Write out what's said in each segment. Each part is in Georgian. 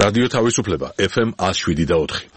რადიო თავისუფლება FM 107.4.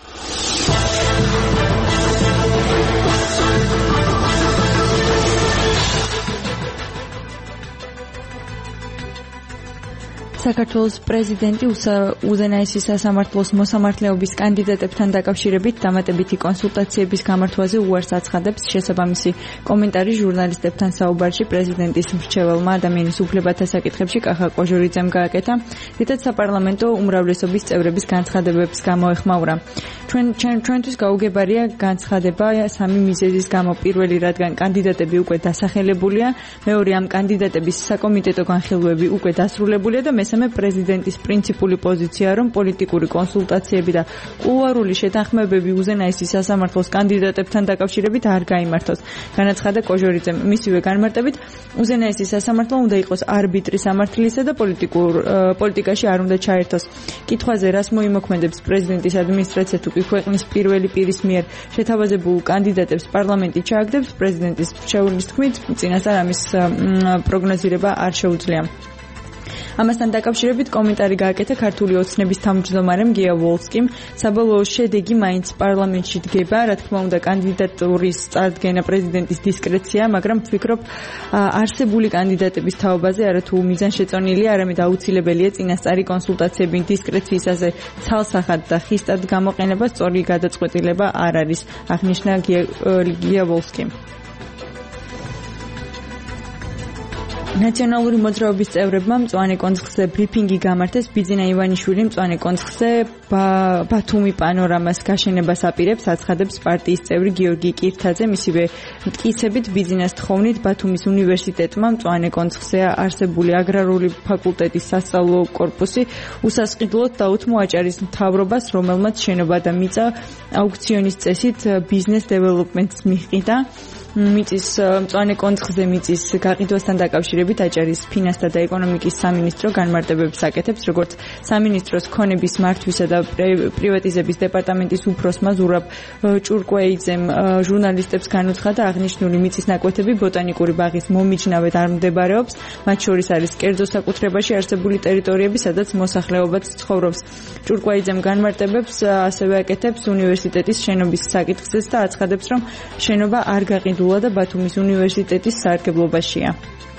საქართველოს პრეზიდენტი უზენაესის სასამართლოს მოსამართლეობის კანდიდატებთან დაკავშირებით დამატებითი კონსულტაციების გამართვაზე უარს აცხადებს. შესაბამისი კომენტარი ჟურნალისტებთან საუბარში პრეზიდენტის მრჩეველმა ადამიანის უფლებათა საკითხებში კახა კოჟორიძემ გააკეთა, რითაც საპარლამენტო უმრავლესობის წევრების განცხადებებს გამოეხმაურა. ჩვენთვის გაუგებარია განცხადება სამი მიზეზის გამო. პირველი, რადგან კანდიდატები უკვე დასახელებულია, მეორე, ამ კანდიდატების საკომიტეტო განხილვები უკვე დასრულებულია და მესამე პრეზიდენტის პრინციპული პოზიცია, რომ პოლიტიკური კონსულტაციები და კულუარული შეთანხმებები უზენაესის სასამართლოს კანდიდატებთან დაკავშირებით არ გაიმართოს. განაცხადა კოჟორიძემ. მისივე განმარტებით, უზენაესის სასამართლო უნდა იყოს არბიტრი სამართლისა და პოლიტიკაში არ უნდა ჩაერთოს. კითხვაზე, რას მოიმოქმედებს პრეზიდენტის ადმინისტრაცია თუ კი ქვეყნის პირველი პირის მიერ შეთავაზებულ კანდიდატებს პარლამენტი ჩააგდებს, პრეზიდენტის მრჩეველის თქმით, წინასწარ ამის პროგნოზირება არ შეუძლია. ამასთან დაკავშირებით კომენტარი გააკეთა ქართული ოცნების თავმჯდომარემ გია ვოლსკიმ. საბოლოო შედეგი მაინც პარლამენტში დგება, რა თქმა უნდა კანდიდატურის წარდგენა პრეზიდენტის დისკრეცია, მაგრამ ვფიქრობ არსებული კანდიდატების თაობაზე არათუ მიზანშეწონილია, არამედ აუცილებელია წინასწარი კონსულტაციები. დისკრეციისაზე ცალსახად და ხისტად გამოყენება სწორი გადაწყვეტილება არ არის, აღნიშნა გია ვოლსკიმ. ნაციონალური მოძრაობის წევრებმა მწვანე კონცხზე ბრიფინგი გამართეს. ბიძინა ივანიშვილი მწვანე კონცხზე ბათუმი პანორამას გაშენებას აპირებს, აცხადებს პარტიის წევრი გიორგი კირთაძე. მისივე მტკიცებით ბიძინას თხოვნით ბათუმის უნივერსიტეტმა მწვანე კონცხზე არსებული აგრარული ფაკულტეტის სასწავლო კორპუსი უსასყიდლოდ დაუთმო აჭარის მთავრობას, რომელმაც შენობა და მიწა აუქციონის წესით ბიზნეს დეველოპმენტს მიჰყიდა. მიწის მწვანე კონცხზე მიწის გაყიდვასთან დაკავშირებით აჭარის ფინანსთა და ეკონომიკის სამინისტრო განმარტებებს აკეთებს, როგორც სამინისტროს ქონების მართვისა და პრივატიზების დეპარტამენტის უფროსმა ზურაბ ჭურკვეიძემ ჟურნალისტებს განუცხადა, აღნიშნული მიწის ნაკვეთები ბოტანიკური ბაღის მომიჯნავედ არ მდებარეობს, მათ შორის არის კერძო საკუთრებაში არსებული ტერიტორიები, სადაც მოსახლეობაც ცხოვრობს. ჭურკვეიძემ განმარტებებს ასევე აკეთებს უნივერსიტეტის შენობის საკითხზეც და აცხადებს, რომ შენობა არ გაყიდულა და ბათუმის უნივერსიტეტის სარგებლობაშია.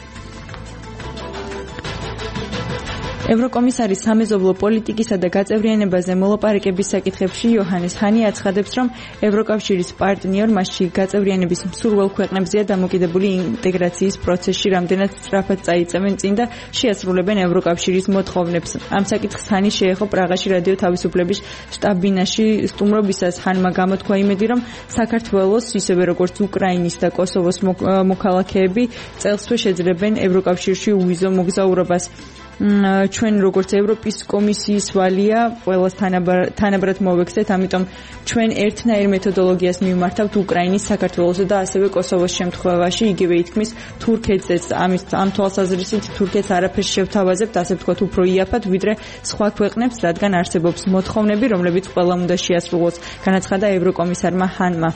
ევროკომისარი სამეზობლო პოლიტიკისა და გაწევრიანებაზე მოლაპარაკების საკითხებში იოჰანეს ჰანი აცხადებს, რომ ევროკავშირის პარტნიორ მასში გაწევრიანების მსურველ ქვეყნებზეა დამოკიდებული ინტეგრაციის პროცესში რამდენად სწრაფად წაიწევენ წინ და შეასრულებენ ევროკავშირის მოთხოვნებს. ამ საკითხს ჰანი შეეხო პრაღაში რადიო თავისუფლების შტაბ-ბინაში სტუმრობისას. ჰანმა გამოთქვა იმედი, რომ საქართველოს, ისევე როგორც უკრაინის და კოსოვოს მოქალაქეები წელსვე შეძლებენ ევროკავშირში უვიზო მოგზაურობას. ჩვენ როგორც ევროპის კომისიის ვალია ყველას თანაბრად მოვექცეთ, ამიტომ ჩვენ ერთნაირ მეთოდოლოგიას მივმართავთ უკრაინის, საქართველოსა და ასევე კოსოვოს შემთხვევაში. იგივე ითქმის თურქეთზეც. ამ თვალსაზრისით თურქეთს არაფერს შევთავაზებთ, ასე ვთქვათ, უფრო იაფად ვიდრე სხვა ქვეყნებს, რადგან არსებობს მოთხოვნები, რომლებიც ყველამ უნდა შეასრულოს, განაცხადა ევროკომისარმა ჰანმა.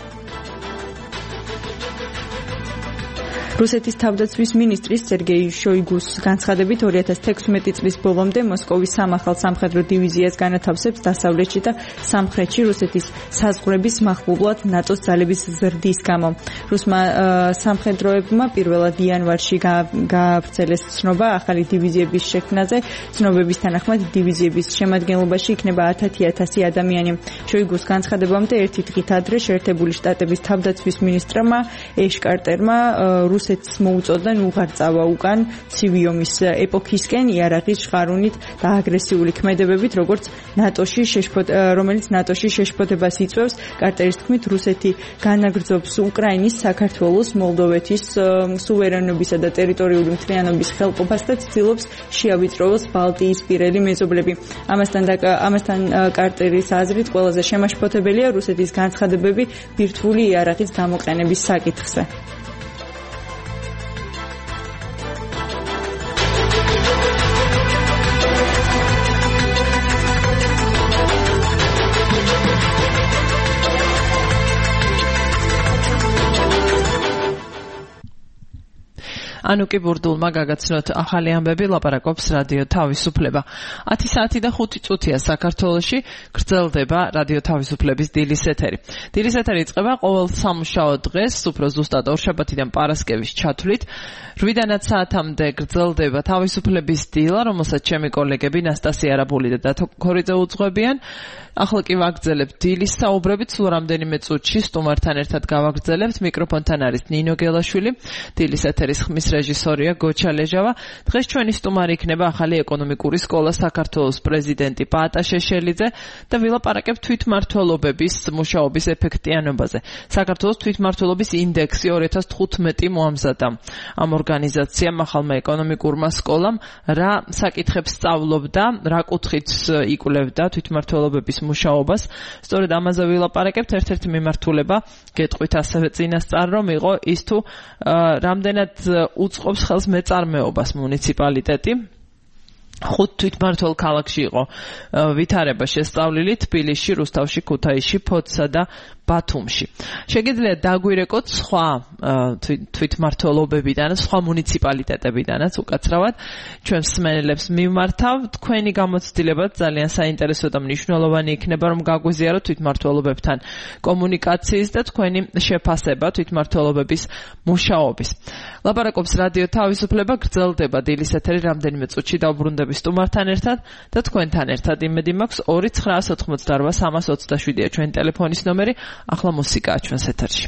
რუსეთის თავდაცვის მინისტრის სერგეი შოიგუს განცხადებით 2016 წლის ბოლომდე მოსკოვის სამახალ სამხედრო დივიზიას განათავსებს დასავლეთში და სამხრეთში რუსეთის საზღვრების მახლობლად ნატოს ძალების ზრდის გამო. რუსმა სამხედროებმა პირველად იანვარში გაავრცელეს ცნობა ახალი დივიზიების შექმნაზე. ცნობების თანახმად დივიზიების შემადგენლობაში იქნება 10,000 ადამიანი. შოიგუს განცხადებამდე ერთი დღით ადრე შეერთებული შტატების თავდაცვის მინისტრმა ეშ კარტერმა რუსეთს მოუწოდან უღარწავა უკან ცივი ომის ეპოქისკენ იარაღის შხარუნით და აგრესიული ქმედებებით, რომელიც ნატოში შეშფოთებას იწვევს. კარტერის თქმით, რუსეთი განაგრძობს უკრაინის, საქართველოს, მოლდოვეთის სუვერენობისა და ტერიტორიული მთლიანობის ხელყოფას და ცდილობს შეავიწროვოს ბალტიისპირელი მეზობლები. ამასთან კარტერის აზრით ყველაზე შემაშფოთებელია რუსეთის განცხადებები ბირთვული იარაღის გამოყენების საკითხზე. ანუ კი ბურდულმა გაგაცნოთ ახალი ამბები, ლაპარაკობს რადიო თავისუფლება. 10 საათი და 5 წუთია საქართველოში, გრძელდება რადიო თავისუფლების დილის ეთერი. დილის ეთერი იწყება ყოველ სამუშაო დღეს, უფრო ზუსტად ორშაბათიდან პარასკევის ჩათვლით. 8-დან 10 საათამდე გრძელდება თავისუფლების დილა, რომელსაც ჩემი კოლეგები ნასტასია არაბული და დათო ქორიძე უძღვებიან. ახლა კი ვაგრძელებთ დილის საუბრებით, სულ რამდენიმე წუთში სტუმართან ერთად გავაგრძელებთ. მიკროფონთან არის ნინო გელაშვილი, დილის ეთერის ხმის რეჟისორია გოჩა ლეჟავა. დღეს ჩვენი სტუმარი იქნება ახალი ეკონომიკური სკოლა საქართველოს პრეზიდენტი პაატა შეშელიძე და ვილაპარაკებთ თვითმმართველობების მუშაობის ეფექტიანობაზე. საქართველოს თვითმმართველობის ინდექსი 2015 მოამზადა. ამ ორგანიზაციამ ახალმა ეკონომიკურმა სკოლამ რა საკითხებს სწავლობდა, რა კუთხით იკვლევდა თვითმმართველობების მუშაობას. სწორედ ამაზე ვილაპარაკებთ. ერთ-ერთი მიმართულება გეტყვით ასევე წინასწარ, რომ იყო ის თუ რამდენად უწყობს ხელს მეწარმეობას მუნიციპალიტეტი. 5 თვითმმართველ ქალაქში იყო ვითარება შესწავლილი: თბილისში, რუსთავში, ქუთაისში, ფოთსა და ბათუმში. შეგიძლიათ დაგვირეკოთ სხვა თვითმმართველობებიდან, სხვა მუნიციპალიტეტებიდანაც უკაცრავად ჩვენს მსმენელებს მიმართავ. თქვენი გამოცდილება ძალიან საინტერესო და მნიშვნელოვანი იქნება, რომ გაგვიზიაროთ თვითმმართველობებთან კომუნიკაციის და თქვენი შეფასება თვითმმართველობების მუშაობის. ლაპარაკობს რადიო თავისუფლება, გრძელდება დილის ეთერი, რამდენიმე წუთში დავბრუნდები სტუმართან ერთად და თქვენთან ერთად. იმედი მაქვს 2-988-327-ია ჩვენი ტელეფონის ნომერი. ახლა მუსიკაა ჩვენს ეთერში.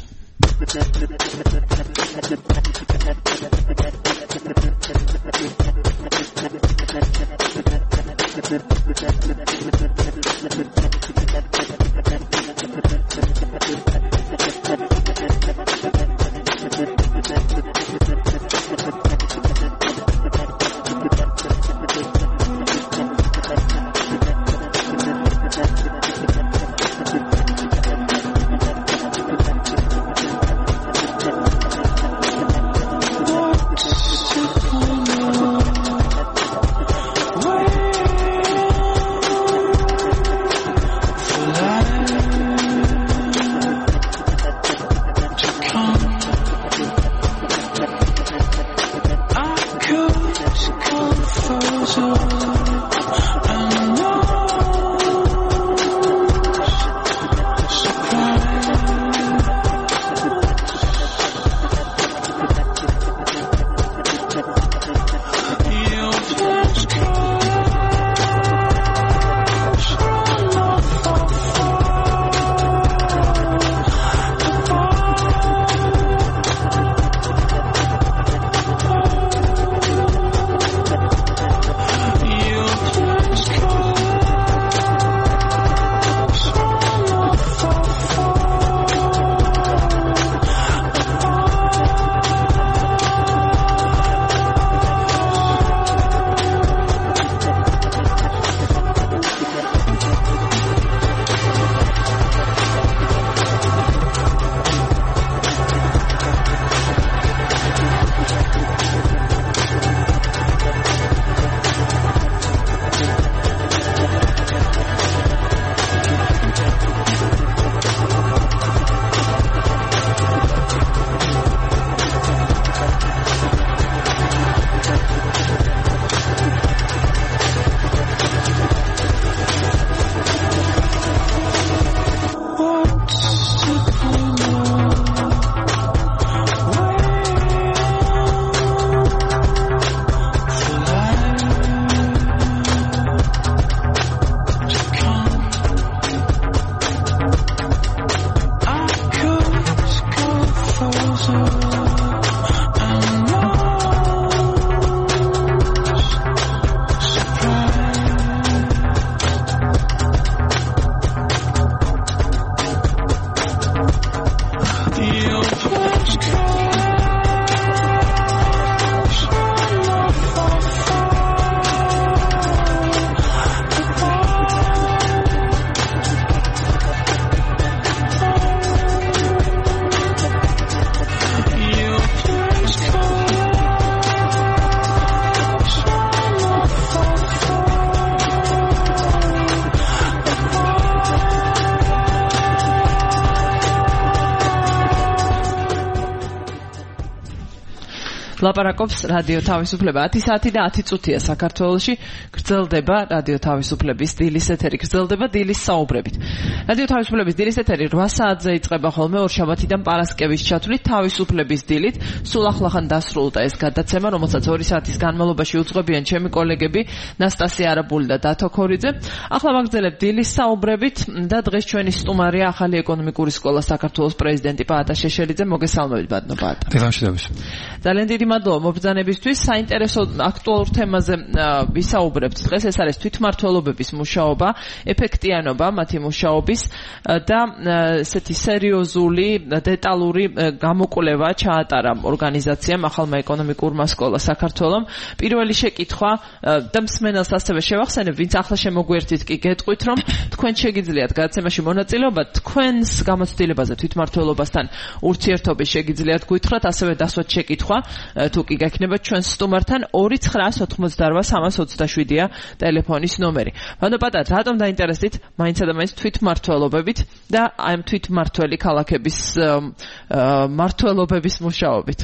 ლაპარაკობს რადიო თავისუფლება 10 საათი და 10 წუთია საქართველოში გრძელდება რადიო თავისუფლების დილის ეთერი გრძელდება დილის საუბრებით რადიო თავისუფლების დილის ეთერი 8 საათზე იწყება ხოლმე ორშაბათიდან პარასკევის ჩათვლით თავისუფლების დილით სულ ახლახან დასრულდა ეს გადაცემა რომელსაც 2 საათის განმავლობაში უძღვებიან ჩემი კოლეგები ნასტასია არაბული და დათო ქორიძე ახლა ვაგრძელებთ დილის საუბრებით და დღეს ჩვენი სტუმარია ახალი ეკონომიკური სკოლა საქართველოს პრეზიდენტი პაატა შეშელიძე მოგესალმებით ბატონო პაატა ძალიან დიდი მადლობა მობრძანებისთვის საინტერესო აქტუალურ თემაზე ვისაუბრებთ დღეს ეს არის თვითმმართველობების მუშაობა ეფექტიანობა მათი მუშაობის და ესეთი სერიოზული დეტალური გამოკვლევა ჩაატარა ორგანიზაციამ ახალმა ეკონომიკურმა სკოლა საქართველოს პირველი შეკითხვა და მსმენელს ასევე შევახსენებ ვინც ახლა შემოგვერთით კი გეტყვით რომ თქვენ შეგიძლიათ გადაცემაში მონაწილეობა თქვენს გამოცდილებაზე თვითმმართველობასთან ურთიერთობის შეგიძლიათ გითხრათ ასევე დასვათ შეკითხვა თუ კი გექნება ჩვენს სტუმართან 2988327-ია ტელეფონის ნომერი. ბატონო პატა, რატომ დაინტერესდით მაინცსა და მაინც თვითმმართველობებით და ამ თვითმმართველი ქალაქების მმართველობების მუშაობით?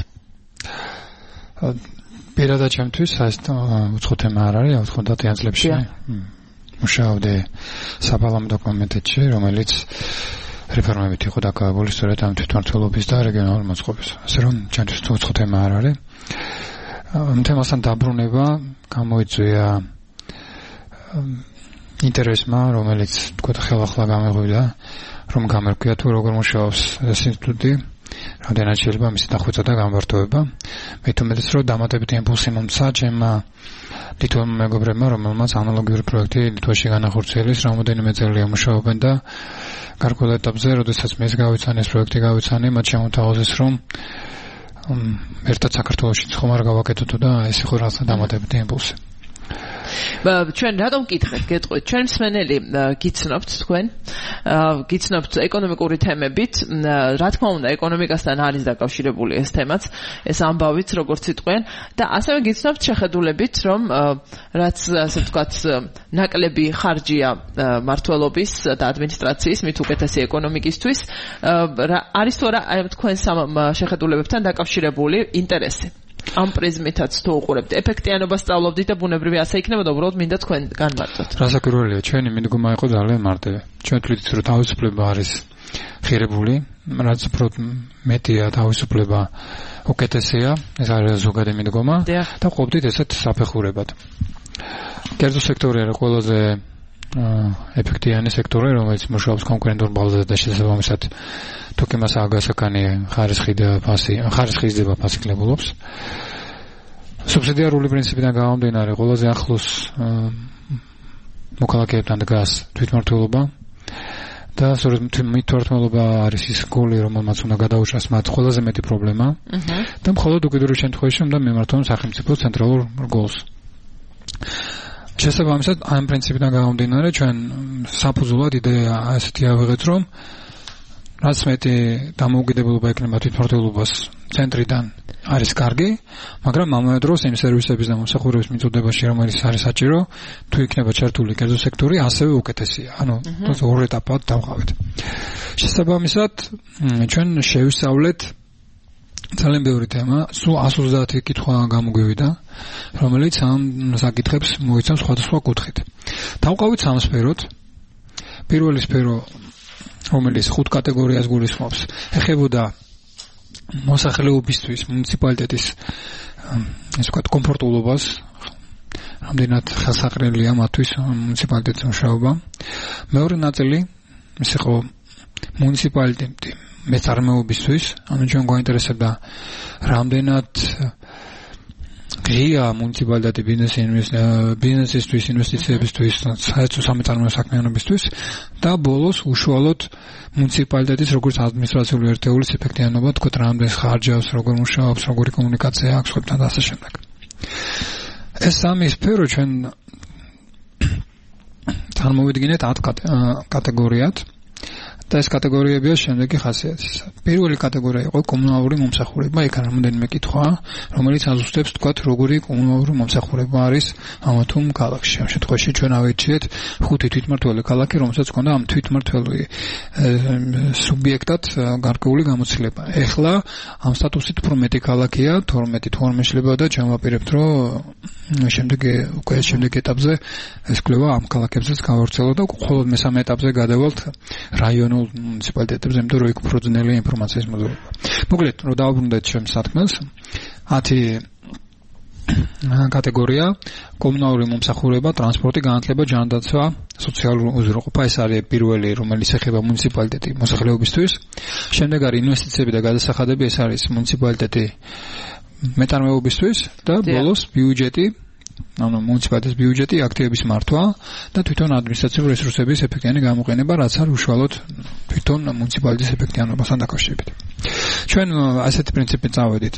პირადად ჩემთვის ეს უცხო თემა არ არის, 90-იან წლებში მუშაობდი საპარლამენტო კომიტეტში, რომელიც რეფორმებით იყო დაკავებული სწორედ ამ თვითმმართველობის და რეგიონალური მოწყობის. ასე რომ ჩემთვის უცხო თემა არ არის. ამ თემასთან დაბრუნება გამოიწვია ინტერესმა, რომელიც თქვა ხელახლა გამეღვივდა, რომ გამერკვია თუ როგორ მუშაობს ეს ინსტიტუტი, რამდენად შეიძლება მისი დახვეწა და გამბართოება. მე თვითონაც რომ დამატებითი იმპულსი მომცა ჩემმა ლიტველმა მეგობრებმა, რომელმაც ანალოგიური პროექტი ლიტვაში განახორციელეს, რამოდენიმე წელია მუშაობენ და გარკვეულ ეტაპზე, როდესაც მე გავიცანე ეს პროექტი გავიცანე, მათ შემოთავაზეს, რომ ერთად საქართველოში ხომ არ გავაკეთოთ და ეს იყო რაღაცა დამატებითი იმპულსი. ჩვენ რატომ გითხეთ, გეტყვით, ჩვენ მსმენელი გიცნობთ თქვენ, გიცნობთ ეკონომიკური თემებით, რა თქმა უნდა, ეკონომიკასთან არის დაკავშირებული ეს თემაც, ეს ამბავიც, როგორც იტყვიან, და ასევე გიცნობთ შეხედულებით, რომ რაც ასე ვთქვათ, ნაკლები ხარჯია მმართველობის და ადმინისტრაციის მით უკეთესი ეკონომიკისთვის, არის თუ არა თქვენ შეხედულებებთან დაკავშირებული ინტერესი? ამ პრიზმითაც თუ უყურებთ ეფექტიანობას სწავლობდით და ბუნებრივი ასე იქნებოდა უბრალოდ მინდა თქვენ განმარტოთ. რასაკვირველია, ჩვენი მიდგომა იყო ძალიან მარტივი. ჩვენ თვლით, რომ თავისუფლება არის ღირებული, რაც უფრო მეტია თავისუფლება უკეთესია, ეს არის ზოგადი მიდგომა და ყოფდით ესეთ საფეხურებად. კერძო სექტორი არის ყველაზე ეფექტიანი სექტორი, რომელიც მუშაობს კონკურენტულ ბაზაზე და შესაბამისად თუ კი მას აგასაკანი ხარისხი იზრდება ფასი კლებულობს. სუბსიდიარული პრინციპიდან გამომდინარე, ყველაზე ახლოს მოქალაქეებთან დგას თვითმმართველობა და სწორედ თვითმმართველობა არის ის გოლი, რომელმაც უნდა გადაუჭრას მათ ყველაზე მეტი პრობლემა და მხოლოდ უკიდურეს შემთხვევაში უნდა მიმართონ სახელმწიფოს ცენტრალურ გოლს. შესაბამისად, ამ პრინციპიდან გამომდინარე, ჩვენ საფუძვლად იდეა ასეთი ავიღეთ, რომ რაც მეტი დამოუკიდებლობა ექნება თვითმმართველობას ცენტრიდან არის კარგი, მაგრამ ამავე დროს იმ სერვისების და მომსახურების მიწოდებაში, რომელიც არის საჭირო, თუ იქნება ჩართული კერძო სექტორი, ასევე უკეთესია. ანუ ორ ეტაპად დავყავეთ. შესაბამისად, ჩვენ შევისწავლეთ ძალიან ბევრი თემა, სულ 130 კითხვა გამოგვივიდა, რომელიც ამ საკითხებს მოიცავს სხვადასხვა კუთხით. დავყავით სამ სფეროთ. პირველი სფერო, რომელიც 5 კატეგორიას გულისხმობს, ეხებოდა მოსახლეობისთვის მუნიციპალიტეტის ესე ვთქვათ კომფორტულობას, რამდენად ხელსაყრელია მათთვის მუნიციპალიტეტის მუშაობა. მეორე ნაწილი ის იყო მუნიციპალიტეტი მეწარმეობისთვის, ანუ ჩვენ გვაინტერესებდა რამდენად ღია მუნიციპალიტეტი ბიზნესისთვის, ინვესტიციებისთვის, საერთო სამეწარმეო საქმიანობისთვის და ბოლოს უშუალოდ მუნიციპალიტეტის როგორც ადმინისტრაციული ერთეულის ეფექტიანობა, თქვათ რამდენს ხარჯავს, როგორ მუშაობს, როგორი კომუნიკაცია აქვს ხებთან და ასე შემდეგ. ეს სამი სფერო ჩვენ წარმოვიდგინეთ 10 კატეგორიად და ეს კატეგორიებია შემდეგი ხასიათის. პირველი კატეგორია იყო კომუნალური მომსახურება, იქ რამოდენიმე კითხვა, რომელიც აზუსტებს თქვათ როგორი კომუნალური მომსახურება არის ამ თუ ქალაქში. ამ შემთხვევაში ჩვენ ავირჩიეთ 5 თვითმმართველი ქალაქი, რომელსაც ჰქონდა ამ თვითმმართველი სუბიექტად გარკვეული გამოცდილება. ეხლა ამ სტატუსით უფრო მეტი ქალაქია, 12 თორმე შეიძლება და ჩამოვაპირებთ, რომ შემდეგ ეტაპზე ეს კვლევა ამ ქალაქებზეც გავავრცელოთ და მხოლოდ მესამე ეტაპზე გადავალთ რაიონულ მუნიციპალიტეტებზე, იმიტომ რომ იქ უფრო ძნელია ინფორმაციის მოძრაობა. მოკლედ, რომ დავუბრუნდეთ ჩემს სათქმელს, 10 კატეგორია: კომუნალური მომსახურება, ტრანსპორტი, განათლება, ჯანდაცვა, სოციალური უზრუნველყოფა. ეს არის პირველი, რომელიც ეხება მუნიციპალიტეტი მოსახლეობისთვის. შემდეგ არის ინვესტიციები და გადასახადები, ეს არის მუნიციპალიტეტი მეტარმეობისთვის და ბოლოს ბიუჯეტი, ანუ მუნიციპალიტეტის ბიუჯეტი, აქტივების მართვა და თვითონ ადმინისტრაციული რესურსების ეფექტიანი გამოყენება, რაც არის უშუალოდ თვითონ მუნიციპალიტეტის ეფექტიანობასთან დაკავშირებით. ჩვენ ასეთი პრინციპით წავედით.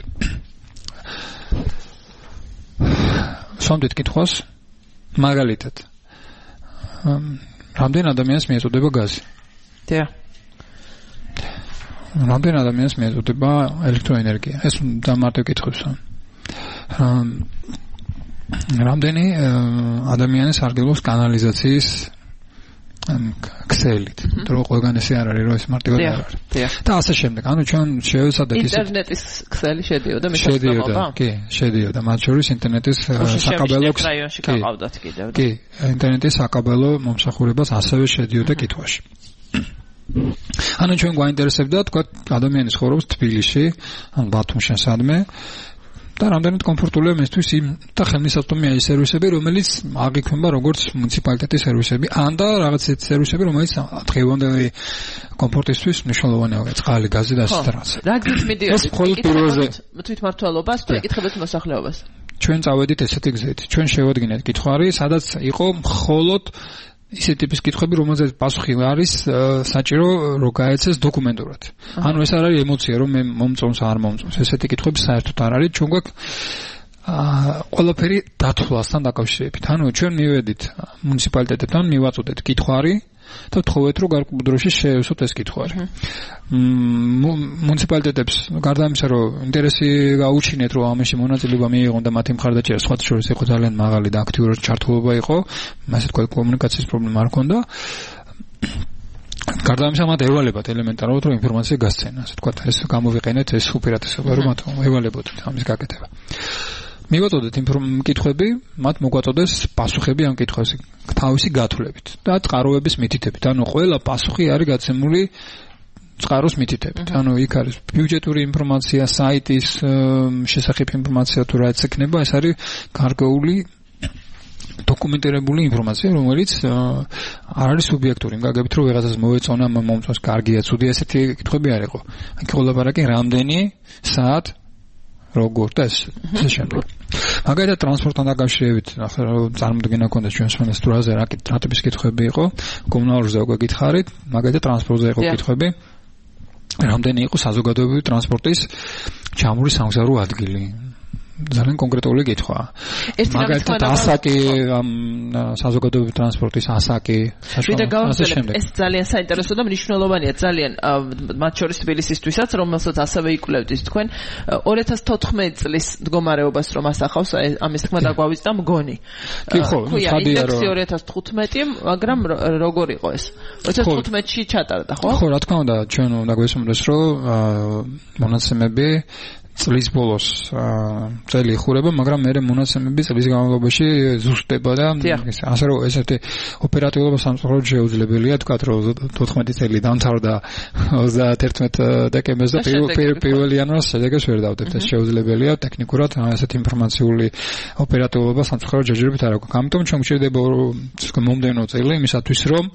სამდეთ კითხვას, მაგალითად, რამდენ ადამიანს მიეწოდება გაზი? დიახ. რამდენ ადამიანს მიეწოდება ელექტროენერგია? ეს დამარტივ კითხვებს. რამდენი ადამიანი სარგებლობს კანალიზაციის ქსელით? დრო ყველგან ესე არ არის, რომ ეს მარტივად არ არის. და ასე შემდეგ. ანუ ჩვენ შევეცადეთ ისე ინტერნეტის ქსელი შედიოდა მისასწრაფობა? კი, შედიოდა. მათ შორის ინტერნეტის საკაბელო რაიონში გაყავდათ კიდევ. კი, ინტერნეტის საკაბელო მომსახურებას ასევე შედიოდა კითხვაში. ანუ ჩვენ გვაინტერესებდა, თქვა, ადამიანის ცხოვრობს თბილისში, ან ბათუმში, სადმე და რამდენად კომფორტულია მისთვის იმ და ხელმისაწვდომია ის სერვისები, რომელიც აღიქმება როგორც მუნიციპალიტეტის სერვისები, ან და რაღაც სერვისები, რომელიც დღევანდელი კომფორტისთვის მნიშვნელოვანია, წყალი, გაზი და ასე რაღაც. რა გზით მიდიოდი? ეს მხოლოდ პირველზე თვითმმართველობას თუ ეკითხებათ მოსახლეობას? ჩვენ წავედით ესეთი გზით. ჩვენ შევადგინეთ კითხვარი, სადაც იყო მხოლოდ ისეთი ტიპის კითხვები, რომელზეც პასუხი არის საჭირო რომ გაეცეს დოკუმენტურად. ანუ ეს არ არის ემოცია, რომ მე მომწონს არ მომწონს. ესეთი კითხვები საერთოდ არ არის. ჩვენ გვაქვს ყველაფერი დათვლასთან დაკავშირებით. ანუ ჩვენ მივედით მუნიციპალიტეტებთან, მივაწოდეთ კითხვარი და ვთხოვეთ, რომ გარკვეულ დროში შეევსოთ ეს კითხვარი. მუნიციპალიტეტებს გარდა ამისა, რომ ინტერესი გაუჩინეთ, რომ ამაში მონაწილეობა მიიღონ და მათი მხარდაჭერა სხვათა შორის იყო ძალიან მაღალი და აქტიური ჩართულობა იყო, ასე თქვა კომუნიკაციის პრობლემა არ ჰქონდა. გარდა ამისა, მათ ევალებათ ელემენტარულად, რომ ინფორმაცია გასცენა, ასე თქვა, ეს გამოვიყენეთ, ეს უპირატესობა, რომ მათ ევალებოთ ამის გაკეთება. მივაწოდეთ კითხვები, მათ მოგვაწოდეს პასუხები ამ კითხვებზე თავისი გათვლებით და წყაროების მითითებით. ანუ ყველა პასუხი არის გაცემული წყაროს მითითებით. ანუ იქ არის ბიუჯეტური ინფორმაცია, საიტის შესახებ ინფორმაცია თუ რაც ექნება, ეს არის გარკვეული დოკუმენტირებული ინფორმაცია, რომელიც არ არის სუბიექტური. გაგებით რომ ვიღაცას მოეწონა, მომწონს, კარგია, ცუდია, ესეთი კითხვები არ იყო. აქ ყველაფერი რამდენი საათ როგორ და ეს შემდეგ. მაგალითად ტრანსპორტთან დაკავშირებით, ახლა წარმოდგენა გქონდა ჩვენს მენესტრაზე რა ტიპის კითხვები იყო, კომუნალურზე უკვე გითხარით, მაგალითად ტრანსპორტზე იყო კითხვები. რამდენი იყო საზოგადოებრივი ტრანსპორტის ჩამური სამგზავრო ადგილი? ძალიან კონკრეტული კითხვა. მაგალითად ასაკი საზოგადოებრივი ტრანსპორტის ასაკი, საშუალო. ეს ძალიან საინტერესო და მნიშვნელოვანია ძალიან მათ შორის თბილისისთვისაც, რომელსაც ასევე იკვლევდით თქვენ 2014 წლის მდგომარეობას რომ ასახავს, ამის თქმა დაგვავიწყდა მგონი. კი ხო, ხადია რომ 2015, მაგრამ როგორ იყო ეს? 2015-ში ჩატარდა, ხო? ხო, რა თქმა უნდა, ჩვენ უნდა გვესმოდეს, რომ მონაცემები წლის ბოლოს წელი იხურება, მაგრამ მე მონაცემები წლის განმავლობაში ზუსტდება და ასე რომ ესეთი ოპერატიულობა სამწუხაროდ შეუძლებელია, თქვა რომ 14 წელი დამთავრდა 31 დეკემბერზე და 1 იანვარს შედეგებს ვერ დავდებთ. ეს შეუძლებელია ტექნიკურად, ასეთი ინფორმაციული ოპერატიულობა სამწუხაროდ ჯერჯერობით არ აქვს. ამიტომ ჩვენ გვჭირდება მომდევნო წელი იმისათვის, რომ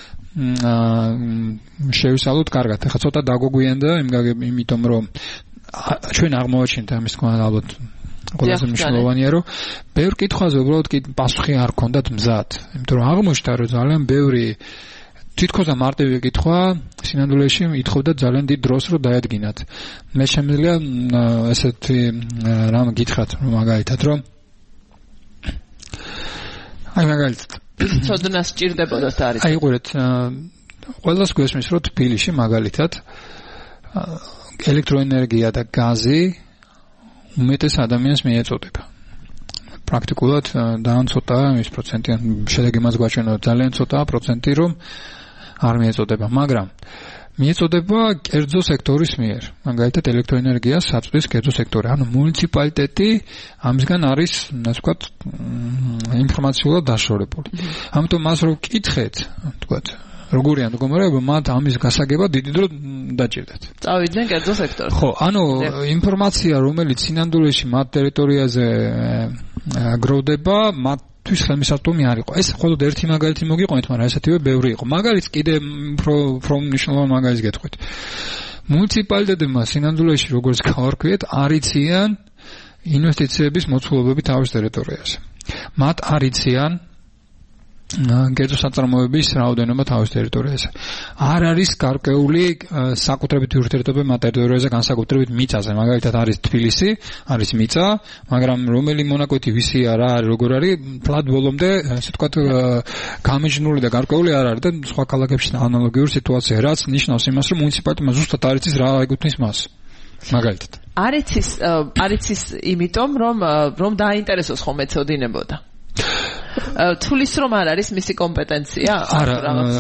შევისალოთ კარგად. ეხლა ცოტა დაგვგვიანდა, იმიტომ რომ ჩვენ აღმოვაჩინეთ ამის თქმა ალბათ ყველაზე მნიშვნელოვანია რომ ბევრ კითხვაზე უბრალოდ პასუხი არ ჰქონდათ მზად. იმიტომ რომ აღმოჩნდა რომ ძალიან ბევრი თითქოს მარტივი კითხვა სინამდვილეში ითხოვდა ძალიან დიდ დროს რომ დაედგინათ. მე შემიძლია ესეთი რამ გითხრათ მაგალითად რომ აი მაგალითად ცოდნა სჭირდებოდა და არის. აი ყურეთ ყველას გვესმის, რომ თბილისში მაგალითად ელექტროენერგია და გაზი უმეტეს ადამიანს მიეწოდება. პრაქტიკულად ძალიან ცოტაა ის პროცენტი, შედეგი მას გვაჩვენა ძალიან ცოტაა პროცენტი, რომ არ მიეწოდება, მაგრამ მიეწოდება კერძო სექტორის მიერ. მაგალითად ელექტროენერგიას აწვდის კერძო სექტორი. ანუ მუნიციპალიტეტი ამისგან არის, ასე ვთქვათ, ინფორმაციულად დაშორებული. ამიტომ მას რო ვკითხეთ, ვთქვათ, როგორია მდგომარეობა, მათ ამის გასაგებად დიდი დრო დაჭირდათ. წავიდნენ კერძო სექტორში. ხო, ანუ ინფორმაცია, რომელიც სინამდვილეში მათ ტერიტორიაზე გროვდება, მათთვის ხელმისაწვდომი არ იყო. ეს მხოლოდ ერთი მაგალითი მოგიყვანეთ, მაგრამ ესეთივე ბევრი იყო. მაგალითს კიდე უფრო მნიშვნელოვანი მაგალითს გეტყვით. მუნიციპალიტეტებმა სინამდვილეში, როგორც გავარკვიეთ, არ იციან ინვესტიციების მოცულობები თავის ტერიტორიაზე. მათ არ იციან კერძო საწარმოების რაოდენობა თავის ტერიტორიაზე. არ არის გარკვეული საკუთრებით ურთიერთობა მათ ტერიტორიაზე განსაკუთრებით მიწაზე. მაგალითად არის თბილისი, არის მიწა, მაგრამ რომელი მონაკვეთი ვისი არა არის, როგორ არის, ფლად ბოლომდე, ასე ვთქვათ, გამიჯნული და გარკვეული არ არის და სხვა ქალაქებში ანალოგიური სიტუაცია, რაც ნიშნავს იმას, რომ მუნიციპალიტეტმა ზუსტად არ იცის რა ეკუთვნის მას. მაგალითად. არ იცის იმიტომ, რომ დააინტერესოს ხომ ეცოდინებოდა. თulis რომ არ არის მისი კომპეტენცია? არა,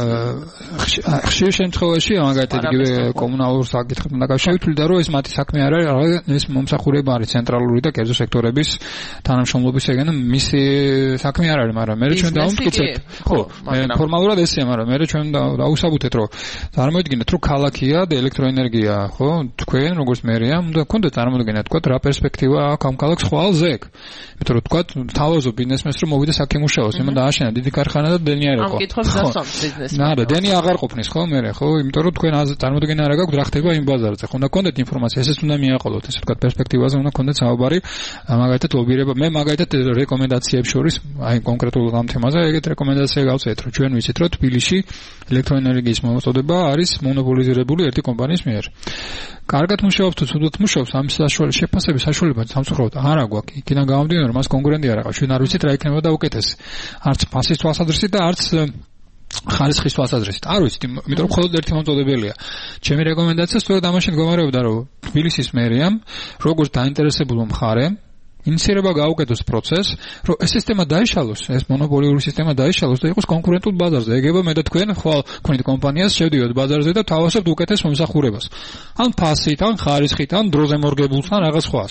ხშირ შემთხვევაში მაგალითად იგივე კომუნალურ საკითხებთან დაკავშირებით და რომ ეს მათი საქმე არ არის, ეს მომსახურება არის ცენტრალური და კერძო სექტორების თანამშრომლობისგან, მისი საქმე არ არის, მაგრამ მე ჩვენ დავამტკიცებთ. ხო, ფორმალურად ესეა, მაგრამ მე ჩვენ დავუსაბუთეთ, რომ წარმოიდგინეთ, რომ ქალაქია და ელექტროენერგია, ხო, თქვენ როგორც მერია, უნდა გქონდეთ წარმოდგენა, თქვა რა პერსპექტივა აქვს ამ ქალაქს ხვალზე. იმიტომ რომ თქვა თავაზობ ბიზნესმენს რომ მოვიდა საკიმუშაოს, იმან დააშენა დიდი ქარხანა და დენი არ იყო. ამ კითხვას დასვამს ბიზნესმენს. არა, დენი აღარ ყოფნის ხო მე, ხო, იმიტომ რომ თქვენ წარმოდგენა არ გაქვთ რა ხდება იმ ბაზარზე. ხო, უნდა გქონდეთ ინფორმაცია, ესეც უნდა მიაყოლოთ, ესე ვთქვათ, პერსპექტივაზე უნდა გქონდეთ საუბარი, მაგალითად ლობირება. მე მაგალითად რეკომენდაციებს შორის, აი კონკრეტულად ამ თემაზე ეგეთ რეკომენდაცია გავწევთ, რომ ჩვენ ვიცით, რომ თბილისში ელექტროენერგიის მომწოდება არის მონოპოლიზირებული ერთი კომპანიის მიერ. კარგად მუშაობს თუ ცუდად მუშაობს, ამის შეფასების საშუალება სამწუხაროდ არ აქვს. იქიდან გამომდინარე, რომ მას კონკურენტი არ აქვს. ჩვენ არ ვიცით რა იქნება და უკეთესი. არც ფასის თვალსაზრისით და არც ხარისხის თვალსაზრისით. არ ვიცით, იმიტომ რომ მხოლოდ ერთი მომწოდებელია. ჩემი რეკომენდაცია სწორედ ამაში მდგომარეობდა, რომ თბილისის მერიამ, როგორც დაინტერესებულ მხარემ, ინიციირება გაუკეთოს პროცესს, რომ ეს სისტემა დაიშალოს, ეს მონოპოლიური სისტემა დაიშალოს და იყოს კონკურენტულ ბაზარზე. ეგება მე და თქვენ ხვალ თქვენი კომპანიას შევდივართ ბაზარზე და თავაზობთ უკეთეს მომსახურებას. ან ფასით, ან ხარისხით, ან დროზე მორგებულს, ან რაღაც სხვას.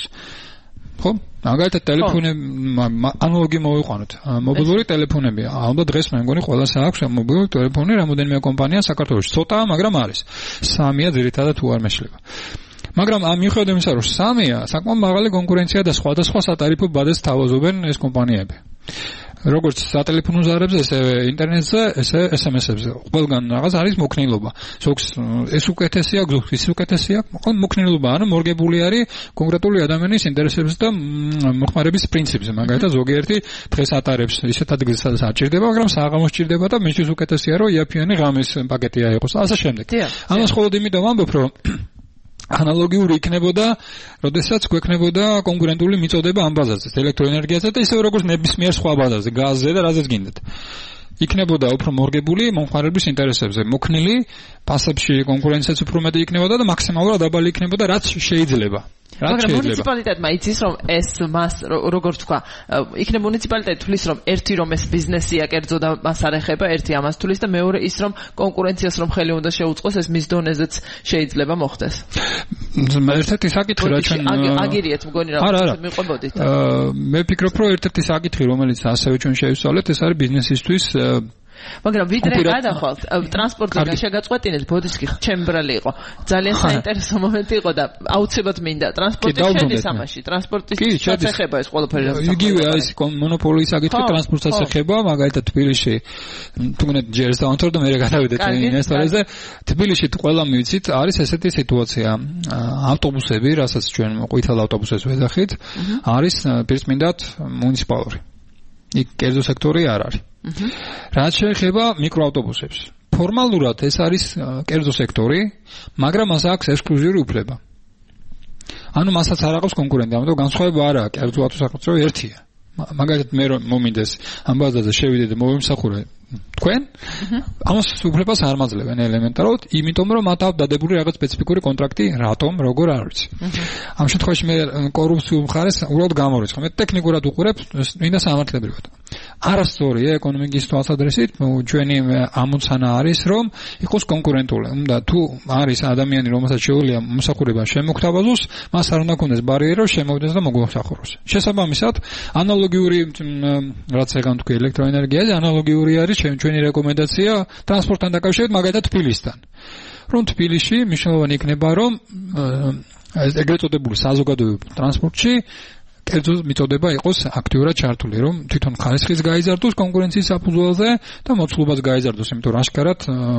ხო? მაგალითად ტელეფონი ანალოგი მოვიყვანოთ. მობილური ტელეფონები. ალბათ დღეს მე მგონი ყველას აქვს მობილური ტელეფონი, რამოდენიმე კომპანია საქართველოში. ცოტაა, მაგრამ არის. 3-ია ძირითადად თუ არ მეშლება. მაგრამ მიუხედავად იმისა, რომ 3-ია, საკმაოდ მაღალი კონკურენცია და სხვადასხვა სატარიფო ბაზას თავაზობენ ეს კომპანიები. როგორც სატელეფონო ზარებზე, ესე ინტერნეტზე, ესე SMS-ებზე. ყველგან რაღაც არის მოქნილობა. ზოგს ეს უკეთესია, ზოგს ის უკეთესია, მაგრამ მოქნილობა არა მორგებული არის კონკრეტული ადამიანის ინტერესებს და მოხმარების პრინციპზე. მაგალითად, ზოგიერთი დღეს ატარებს ისეთ ადგილს, სადაც არ ჭირდება, მაგრამ საღამოს ჭირდება და მისთვის უკეთესია, რომ იაფიანი ღამის პაკეტია იყოს. ასე შემდეგ. ამას მხოლოდ იმიტომ ვამბობ, რომ ანალოგიური იქნებოდა, როდესაც გვექნებოდა კონკურენტული მიწოდება ამ ბაზარზე, ელექტროენერგიაზე და ისევ როგორც ნებისმიერ სხვა ბაზარზე, გაზზე და რაზეც გინდათ. იქნებოდა უფრო მორგებული მომხმარების ინტერესებზე, მოქნილი, ფასებში კონკურენციაც უფრო მეტი იქნებოდა და მაქსიმალურად დაბალი იქნებოდა, რაც შეიძლება. მაგრამ მუნიციპალიტეტმა იცის, რომ ეს მას როგორ თქვა, იქნებ მუნიციპალიტეტი თulis, რომ ერთი რომ ეს ბიზნესია კერძო და მას არ ეხება, ერთი ამას თulis და მეორე ის რომ კონკურენციას რომ ხელი უნდა შეუწყოს, ეს მის დონეზეც შეიძლება მოხდეს. ერთ-ერთი საკითხი რა ჩვენ აგერიეთ მგონი რა მიყვებოდით. მე ვფიქრობ, რომ ერთ-ერთი საკითხი, რომელიც ასევე ჩვენ შევისწავლეთ, ეს არის ბიზნესისთვის მაგრამ ვიდრე გადახვალთ ტრანსპორტზე შეგაწყვეტინეთ ბოდიშკი ჩემბრალი იყო ძალიან საინტერესო მომენტი იყო და აუცილებლად მინდა ტრანსპორტი შედის ამაში ტრანსპორტის შესახება ეს ყველაფერი იგივე არის მონოპოლიის საკითხი ტრანსპორტის შესახება მაგალითად თბილისში თუნდაც ჯერს დავანთორ და მე გადავიდეთ ინვესტორებზე თბილისში ყველა მივიცით არის ესეთი სიტუაცია ავტობუსები რასაც ჩვენ ყვითელ ავტობუსებს ვეძახით არის პირწმინდად მუნიციპალური იქ კერძო სექტორი არ არის რაც შეეხება მიკროავტობუსებს ფორმალურად ეს არის კერძო სექტორი მაგრამ მას აქვს ექსკლუზიური უფლება ანუ მასაც არ აქვს კონკურენტი ამიტომ განსხვავება არ აქვს კერძო ავტოსაკუთრებო ერთია მაგალითად მე რომ მომინდეს ამ ბაზაზე შევიდე და მოვიმსახურე თქვენ ამას უფლებას არ მაძლევენ ელემენტარულად, იმიტომ რომ მათ აქვს დადებული რაღაც სპეციფიკური კონტრაქტი, რატომ, როგორ არ ვიცი. ამ შემთხვევაში მე კორუფციულ მხარეს უბრალოდ გამორიცხავ. მე ტექნიკურად უყურებ, მინდა სამართლებრივად. არასწორია ეკონომიკის თვალსაზრისით, ჩვენი ამოცანა არის, რომ იყოს კონკურენტული. უნდა თუ არის ადამიანი, რომელსაც შეუძლია მომსახურება შემოგთავაზოს, მას არ უნდა ქონდეს ბარიერი, რომ შემოვიდეს და მოგმოსახუროს. შესაბამისად, ანალოგიური რაც ეგან თქვი ელექტროენერგიაზე, ანალოგიური არის ჩვენი რეკომენდაცია ტრანსპორტთან დაკავშირებით, მაგალითად თბილისთან. რომ თბილისში მნიშვნელოვანი იქნება, რომ ეგრეთ წოდებული საზოგადოებრივ ტრანსპორტში კერძო მიწოდება იყოს აქტიურად ჩართული, რომ თვითონ ხარისხის გაიზარდოს კონკურენციის საფუძველზე და მოცულობას გაიზარდოს, იმიტომ რომ ашკარად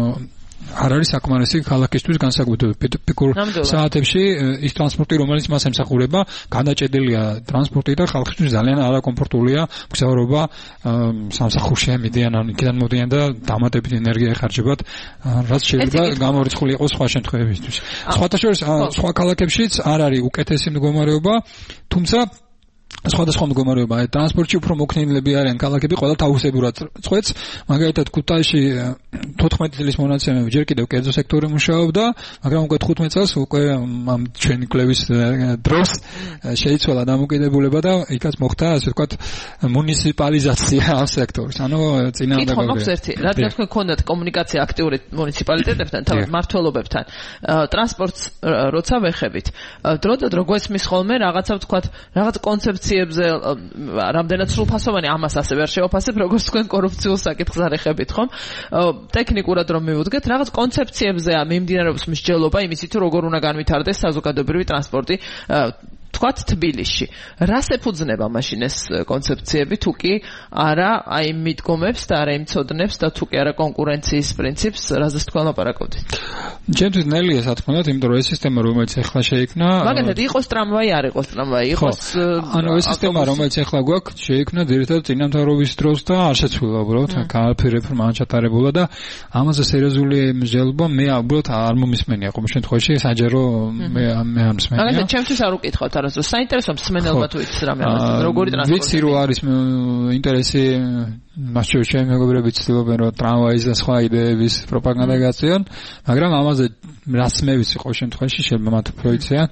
არ არის საკმარისი ქალაქისთვის განსაკუთრებით პიკურ საათებში ის ტრანსპორტი, რომელიც მას ემსახურება, განაჭედილია ტრანსპორტი და ხალხისთვის ძალიან არაკომფორტულია მგზავრობა სამსახურში მიდიან ან იქიდან მოდიან და დამატებით ენერგია ეხარჯებათ, რაც შეიძლება გამორიცხული იყოს სხვა შემთხვევებისთვის. სხვათა შორის სხვა ქალაქებშიც არ არის უკეთესი მდგომარეობა, თუმცა სხვადასხვა მდგომარეობა ტრანსპორტში უფრო მოქნილები არიან ქალაქები, ყველა თავისებურად წყვეტს. მაგალითად ქუთაისში 14 წლის მონაცემები ჯერ კიდევ კერძო სექტორი მუშაობდა, მაგრამ უკვე 15 წელს უკვე ამ ჩვენი კლევის დროს შეიცვალა დამოკიდებულება და იქაც მოხდა ასე ვთქვათ მუნიციპალიზაცია ამ სექტორის. ანუ წინააღმდეგობრივია. მოხდა ერთი, რადგან თქვენ გქონდათ კომუნიკაცია აქტიური მუნიციპალიტეტებთან, თავად მმართველობებთან, ტრანსპორტს როცა ვეხებით, დროდადრო გვესმის ხოლმე რაღაცა ვთქვათ, რაღაც კონცეფციებზე რამდენად სრულფასოვანი ამას ასევე არ შევაფასებ, როგორც თქვენ კორუფციულ საკითხს არ ეხებით, ხომ? ტექნიკურად რომ მივუდგეთ, რაღაც კონცეფციებზეა მიმდინარეობს მსჯელობა იმისით, თუ როგორ უნდა განვითარდეს საზოგადოებრივი ტრანსპორტი თქვათ თბილისში. რას ეფუძნება მაშინ ეს კონცეფციები, თუ კი არა აი მიდგომებს და არა იმცოდნებს და თუ კი არა კონკურენციის პრინციპს, რაზეც თქვენ ლაპარაკობთ? ჩემთვის ნელია სათქმელად, იმიტომ რომ ეს სისტემა რომელიც ახლა შეიქმნა, მაგალითად იყოს ტრამვაი, არ იყოს ტრამვაი, იყოს ანუ ეს სისტემა რომელიც ახლა გვაქვს, შეიქმნა ძირითადად წინამთავრობის დროს და არ შეცვლილა უბრალოდ, გააფი რეფორმა ჩატარებულა და ამაზე სერიოზული მსჯელობა მე უბრალოდ არ მომისმენია ყოველ შემთხვევაში, საჯარო მე არ მსმენია. მაგალითად ჩემთვის არ უკითხავთ საინტერესო მსმენელობა თუ იცის რამე ამას როგორი ტრანსპორტი ვიცი რომ არის ინტერესი მას ჩემი მეგობრები ცდილობენ რომ ტრამვაის და სხვა იდეების პროპაგანდა გაწიონ, მაგრამ ამაზე რაც მე ვიცი ყოველ შემთხვევაში შეიძლება მათ უფრო იციან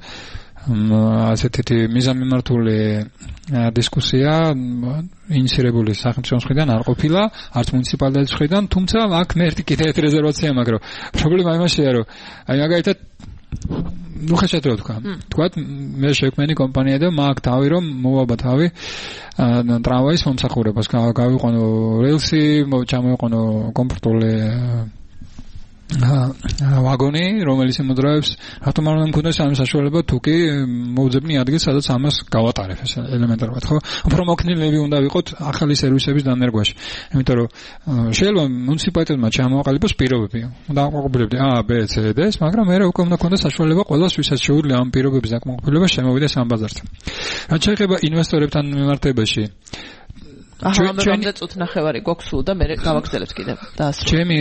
ასეთი მიზანმიმართული დისკუსია ინიციირებული სახელმწიფოს მხრიდან არ ყოფილა, არც მუნიციპალიტეტის მხრიდან, თუმცა აქ მე კიდე ერთი რეზერვაცია მაქვს, რომ პრობლემა იმაშია, რომ აი მაგალითად ნუ ხეშეთ რო თქვა მე შექმენი კომპანია და მაგ თავი რომ მოვაბა თავი ტრამვაის მომსახურებას გავიყვანო რელსი ჩამოვიყვანო კომფორტული ვაგონი რომელიც იმოძრავებს რატომ არ უნდა მქონდეს ამ საშუალება თუ კი მოვძებნი ადგილს სადაც ამას გავატარებ ეს ელემენტარულად ხო უფრო მოქნილები უნდა ვიყოთ ახალი სერვისების დანერგვაში იმიტომ რომ შეიძლება მუნიციპალიტეტმა ჩამოაყალიბოს პირობები უნდა აკმაყოფილებდე A B C D S მაგრამ მე უკვე უნდა ქონდეს საშუალება ყველას ვისაც შეუძლია ამ პირობების აკმაყოფილება შემოვიდეს ამ ბაზარზე რაც შეეხება ინვესტორებთან მიმართებაში ჩვენი წუთ ნახევარი გვაქვს სულ და მე გავაგრძელებ კიდევ დაასრულე. ჩემი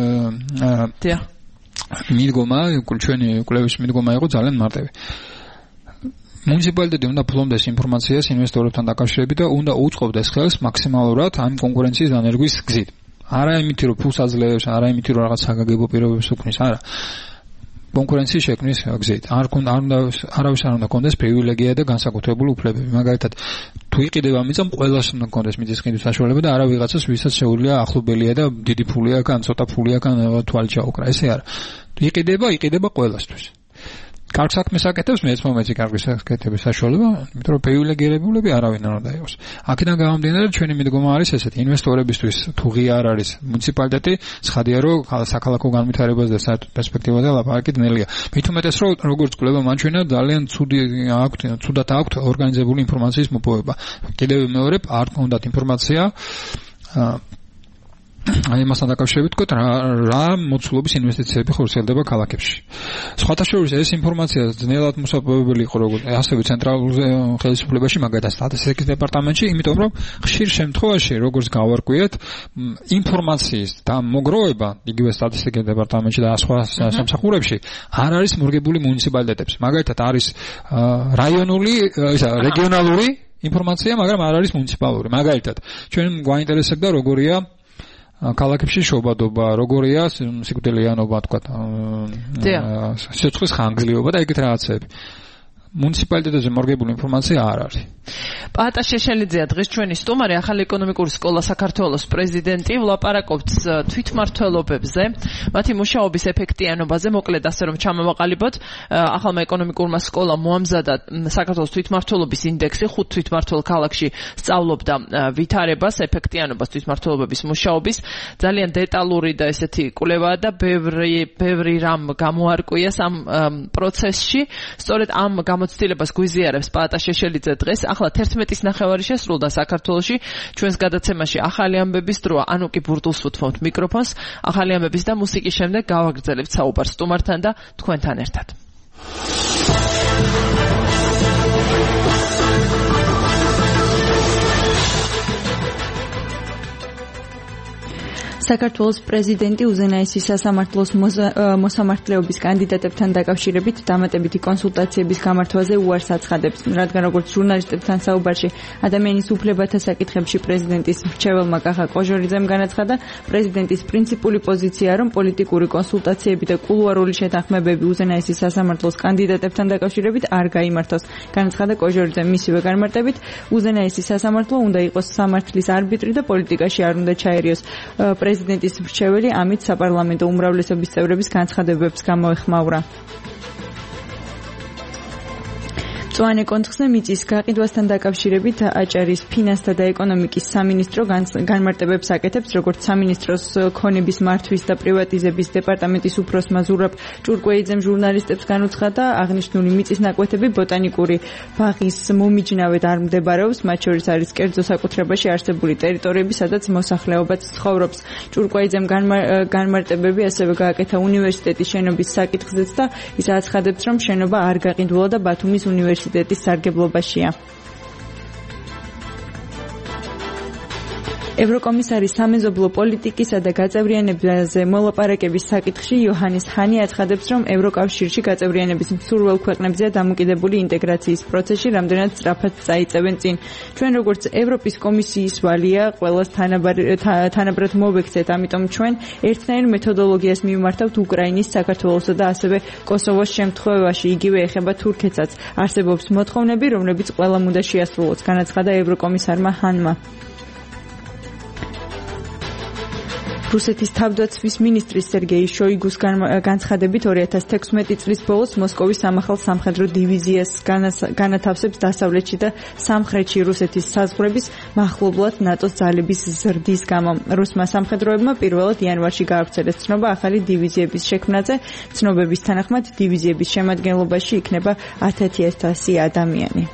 მიდგომა, ჩვენი კვლევის მიდგომა იყო ძალიან მარტივი. მუნიციპალიტეტი უნდა ფლობდეს ინფორმაციას ინვესტორებთან დაკავშირებით და უნდა უწყობდეს ხელს მაქსიმალურად ამ კონკურენციის დანერგვის გზით. არა იმითი რომ ფულს აძლევს, არა იმითი რომ რაღაც საგაგებო პირობებს უქმნის, არა. კონკურენციის შექმნის გზით. არავის არ უნდა კონდეს პრივილეგია და განსაკუთრებული უფლებები. მაგალითად, თუ იყიდება მიწა, ყველას უნდა კონდეს მიწის ყიდვის საშუალება და არა ვიღაცას, ვისაც შეუძლია ახლობელია და დიდი ფული აქვს, ან ცოტა ფული აქვს, ან თვალი ჩაუკრა. ესე არა. იყიდება ყველასთვის. კარგ საქმეს აკეთებს, მეც მომეცი კარგი საკეთების საშუალება, იმიტომ რომ პრივილეგირებულები არავინ არ უნდა იყოს. აქედან გამომდინარე, ჩვენი მიდგომა არის ესეთი, ინვესტორებისთვის თუ ღია არ არის მუნიციპალიტეტი, ცხადია რომ საქალაქო განვითარებას და საერთოდ პერსპექტივაზე ლაპარაკი ძნელია. მით უმეტეს რომ როგორც კვლევა მანჩვენა ძალიან ცუდად აქვთ ორგანიზებული ინფორმაციის მოპოვება. კიდევ მეორე არ გქონდათ ინფორმაცია აი მასთან დაკავშირებით ვთქვათ რა მოცულობის ინვესტიციები ხორციელდება ქალაქებში. სხვათა შორის ეს ინფორმაცია ძნელად მოსაპოვებელი იყო როგორც ასევე ცენტრალურ ხელისუფლებაში, მაგალითად სტატისტიკის დეპარტამენტში, იმიტომ რომ ხშირ შემთხვევაში როგორც გავარკვიეთ, ინფორმაციის და მოგროვება იგივე სტატისტიკის დეპარტამენტში და სხვა სამსახურებში არ არის მორგებული მუნიციპალიტეტებს. მაგალითად არის რეგიონალური ინფორმაცია, მაგრამ არ არის მუნიციპალური. მაგალითად, ჩვენ გვაინტერესებდა როგორია ქალაქებში შობადობა როგორია, სიკვდილიანობა თქვა, სიცოცხლის ხანგრძლივობა და ეგეთ რაღაცები. მუნიციპალიტეტზე მორგებული ინფორმაცია არ არის. პაატა შეშელიძეა დღეს ჩვენი სტუმარი, ახალი ეკონომიკური სკოლა საქართველოს პრეზიდენტი, ვლაპარაკობთ თვითმმართველობებზე, მათი მუშაობის ეფექტიანობაზე, მოკლედ ასე რომ ჩამოვაყალიბოთ, ახალმა ეკონომიკურმა სკოლამ მოამზადა საქართველოს თვითმმართველობის ინდექსი, 5 თვითმმართველ ქალაქში სწავლობდა ვითარებას, ეფექტიანობას თვითმმართველობების მუშაობის, ძალიან დეტალური და ესეთი კვლევაა და ბევრი რამ გამოარკვიეს ამ პროცესში, სწორედ ამ გამოცდილებას გვიზიარებს პაატა შეშელიძე დღეს. ახლა 11-ის ნახევარი შესრულდა საქართველოში. ჩვენს გადაცემაში ახალი ამბების დროა. ანუკი ბურდულს უთმობთ მიკროფონს. ახალი ამბების და მუსიკის შემდეგ გავაგრძელებთ საუბარს სტუმართან და თქვენთან ერთად. საქართველოს პრეზიდენტი უზენაესი სასამართლოს მოსამართლეობის კანდიდატებთან დაკავშირებით დამატებითი კონსულტაციების გამართვაზე უარს აცხადებს, რადგან როგორც ჟურნალისტებთან საუბარში ადამიანის უფლებათა საკითხებში პრეზიდენტის მრჩეველმა კახა კოჟორიძემ განაცხადა, პრეზიდენტის პრინციპული პოზიციაა, რომ პოლიტიკური კონსულტაციები და კულუარული შეთანხმებები უზენაესი სასამართლოს კანდიდატებთან დაკავშირებით არ გაიმართოს. განაცხადა კოჟორიძემ მისივე განმარტებით, უზენაესი სასამართლო უნდა იყოს სამართლის არბიტრი და პოლიტიკაში არ უნდა ჩაერიოს. პრეზიდენტის მრჩეველი ამით საპარლამენტო უმრავლესობის წევრების განცხადებებს გამოეხმაურა. მწვანე კონცხზე მიწის გაყიდვასთან დაკავშირებით აჭარის ფინანსთა და ეკონომიკის სამინისტრო განმარტებებს აკეთებს, როგორც სამინისტროს ქონების მართვის და პრივატიზების დეპარტამენტის უფროსმა ზურაბ ჭურკვეიძემ ჟურნალისტებს განუცხადა, აღნიშნული მიწის ნაკვეთები ბოტანიკური ბაღის მომიჯნავედ არ მდებარეობს, მათ შორის არის კერძო საკუთრებაში არსებული ტერიტორიები, სადაც მოსახლეობაც ცხოვრობს. ჭურკვეიძემ განმარტებები ასევე გააკეთა უნივერსიტეტის შენობის საკითხზეც და ის აცხადებს, რომ შენობა არ გაყიდულა და ბათუმის უნივერსიტეტის სარგებლობაშია. ევროკომისარი სამეზობლო პოლიტიკისა და გაწევრიანებაზე მოლაპარაკების საკითხში იოჰანეს ჰანი აცხადებს, რომ ევროკავშირში გაწევრიანების მსურველ ქვეყნებზეა დამოკიდებული ინტეგრაციის პროცესში რამდენად სწრაფად წაიწევენ წინ. ჩვენ როგორც ევროპის კომისიის ვალია ყველას თანაბრად მოვექცეთ, ამიტომ ჩვენ ერთნაირ მეთოდოლოგიას მივმართავთ უკრაინის, საქართველოსა და ასევე კოსოვოს შემთხვევაში, იგივე ეხება თურქეთსაც. არსებობს მოთხოვნები, რომლებიც ყველამ უნდა შეასრულოს, განაცხადა ევროკომისარმა ჰანმა. რუსეთის თავდაცვის მინისტრის სერგეი შოიგუს განცხადებით 2016 წლის ბოლოს მოსკოვის სამახალ სამხედრო დივიზიას განათავსებს დასავლეთში და სამხრეთში რუსეთის საზღვრების მახლობლად ნატოს ძალების ზრდის გამო. რუსმა სამხედროებმა პირველად იანვარში გაავრცელეს ცნობა ახალი დივიზიების შექმნაზე. ცნობების თანახმად დივიზიების შემადგენლობაში იქნება 10,100 ადამიანი.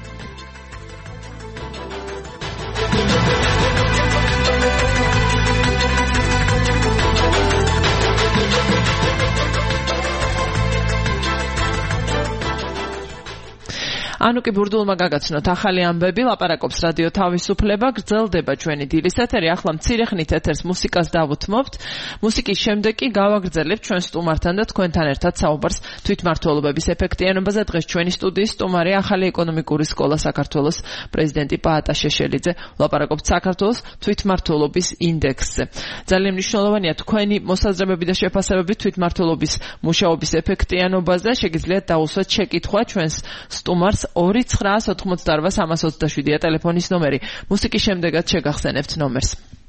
ანუკი ბურდულმა გაგაცნოთ ახალი ამბები, ლაპარაკობს რადიო თავისუფლება, გრძელდება ჩვენი დილის ეთერი, ახლა მცირე ხნით ეთერს მუსიკას დავუთმობთ. მუსიკის შემდეგ კი გავაგრძელებთ ჩვენ სტუმართან და თქვენთან ერთად საუბარს თვითმმართველობების ეფექტიანობაზე. დღეს ჩვენი სტუდიის სტუმარი ახალი ეკონომიკური სკოლა საქართველოს პრეზიდენტი პაატა შეშელიძე, ლაპარაკობს საქართველოს თვითმმართველობის ინდექსზე. ძალიან მნიშვნელოვანია თქვენი მოსაზრებები და შეფასებები თვითმმართველობის მუშაობის ეფექტიანობაზე. შეგიძლიათ დაუსვათ შეკითხვა ჩვენს სტუმარს 2988327-ია ტელეფონის ნომერი. მუსიკის შემდეგაც შეგახსენებთ ნომერს.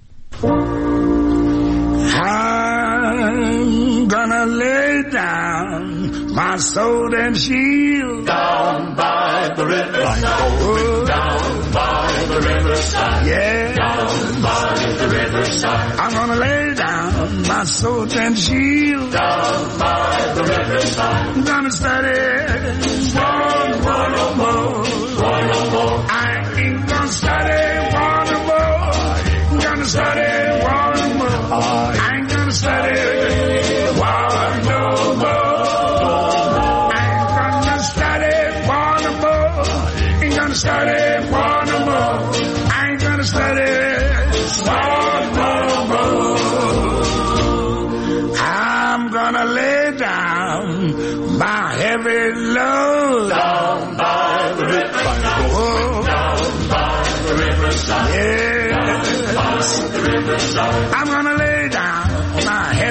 I'm gonna lay down my sword and shield down by the riverside. Down by the riverside. Yeah. Down by the riverside. I'm gonna lay down my sword and shield down by the riverside. I'm gonna study one no more. I ain't gonna study one no more. I'm gonna study one more. I ain't gonna study one no more. I ain't gonna study one no more. Ain't gonna study one no more. I ain't gonna study one no more. I'm gonna lay down my heavy load down by the riverside. Down by the riverside. Yeah. Down by the riverside. I'm gonna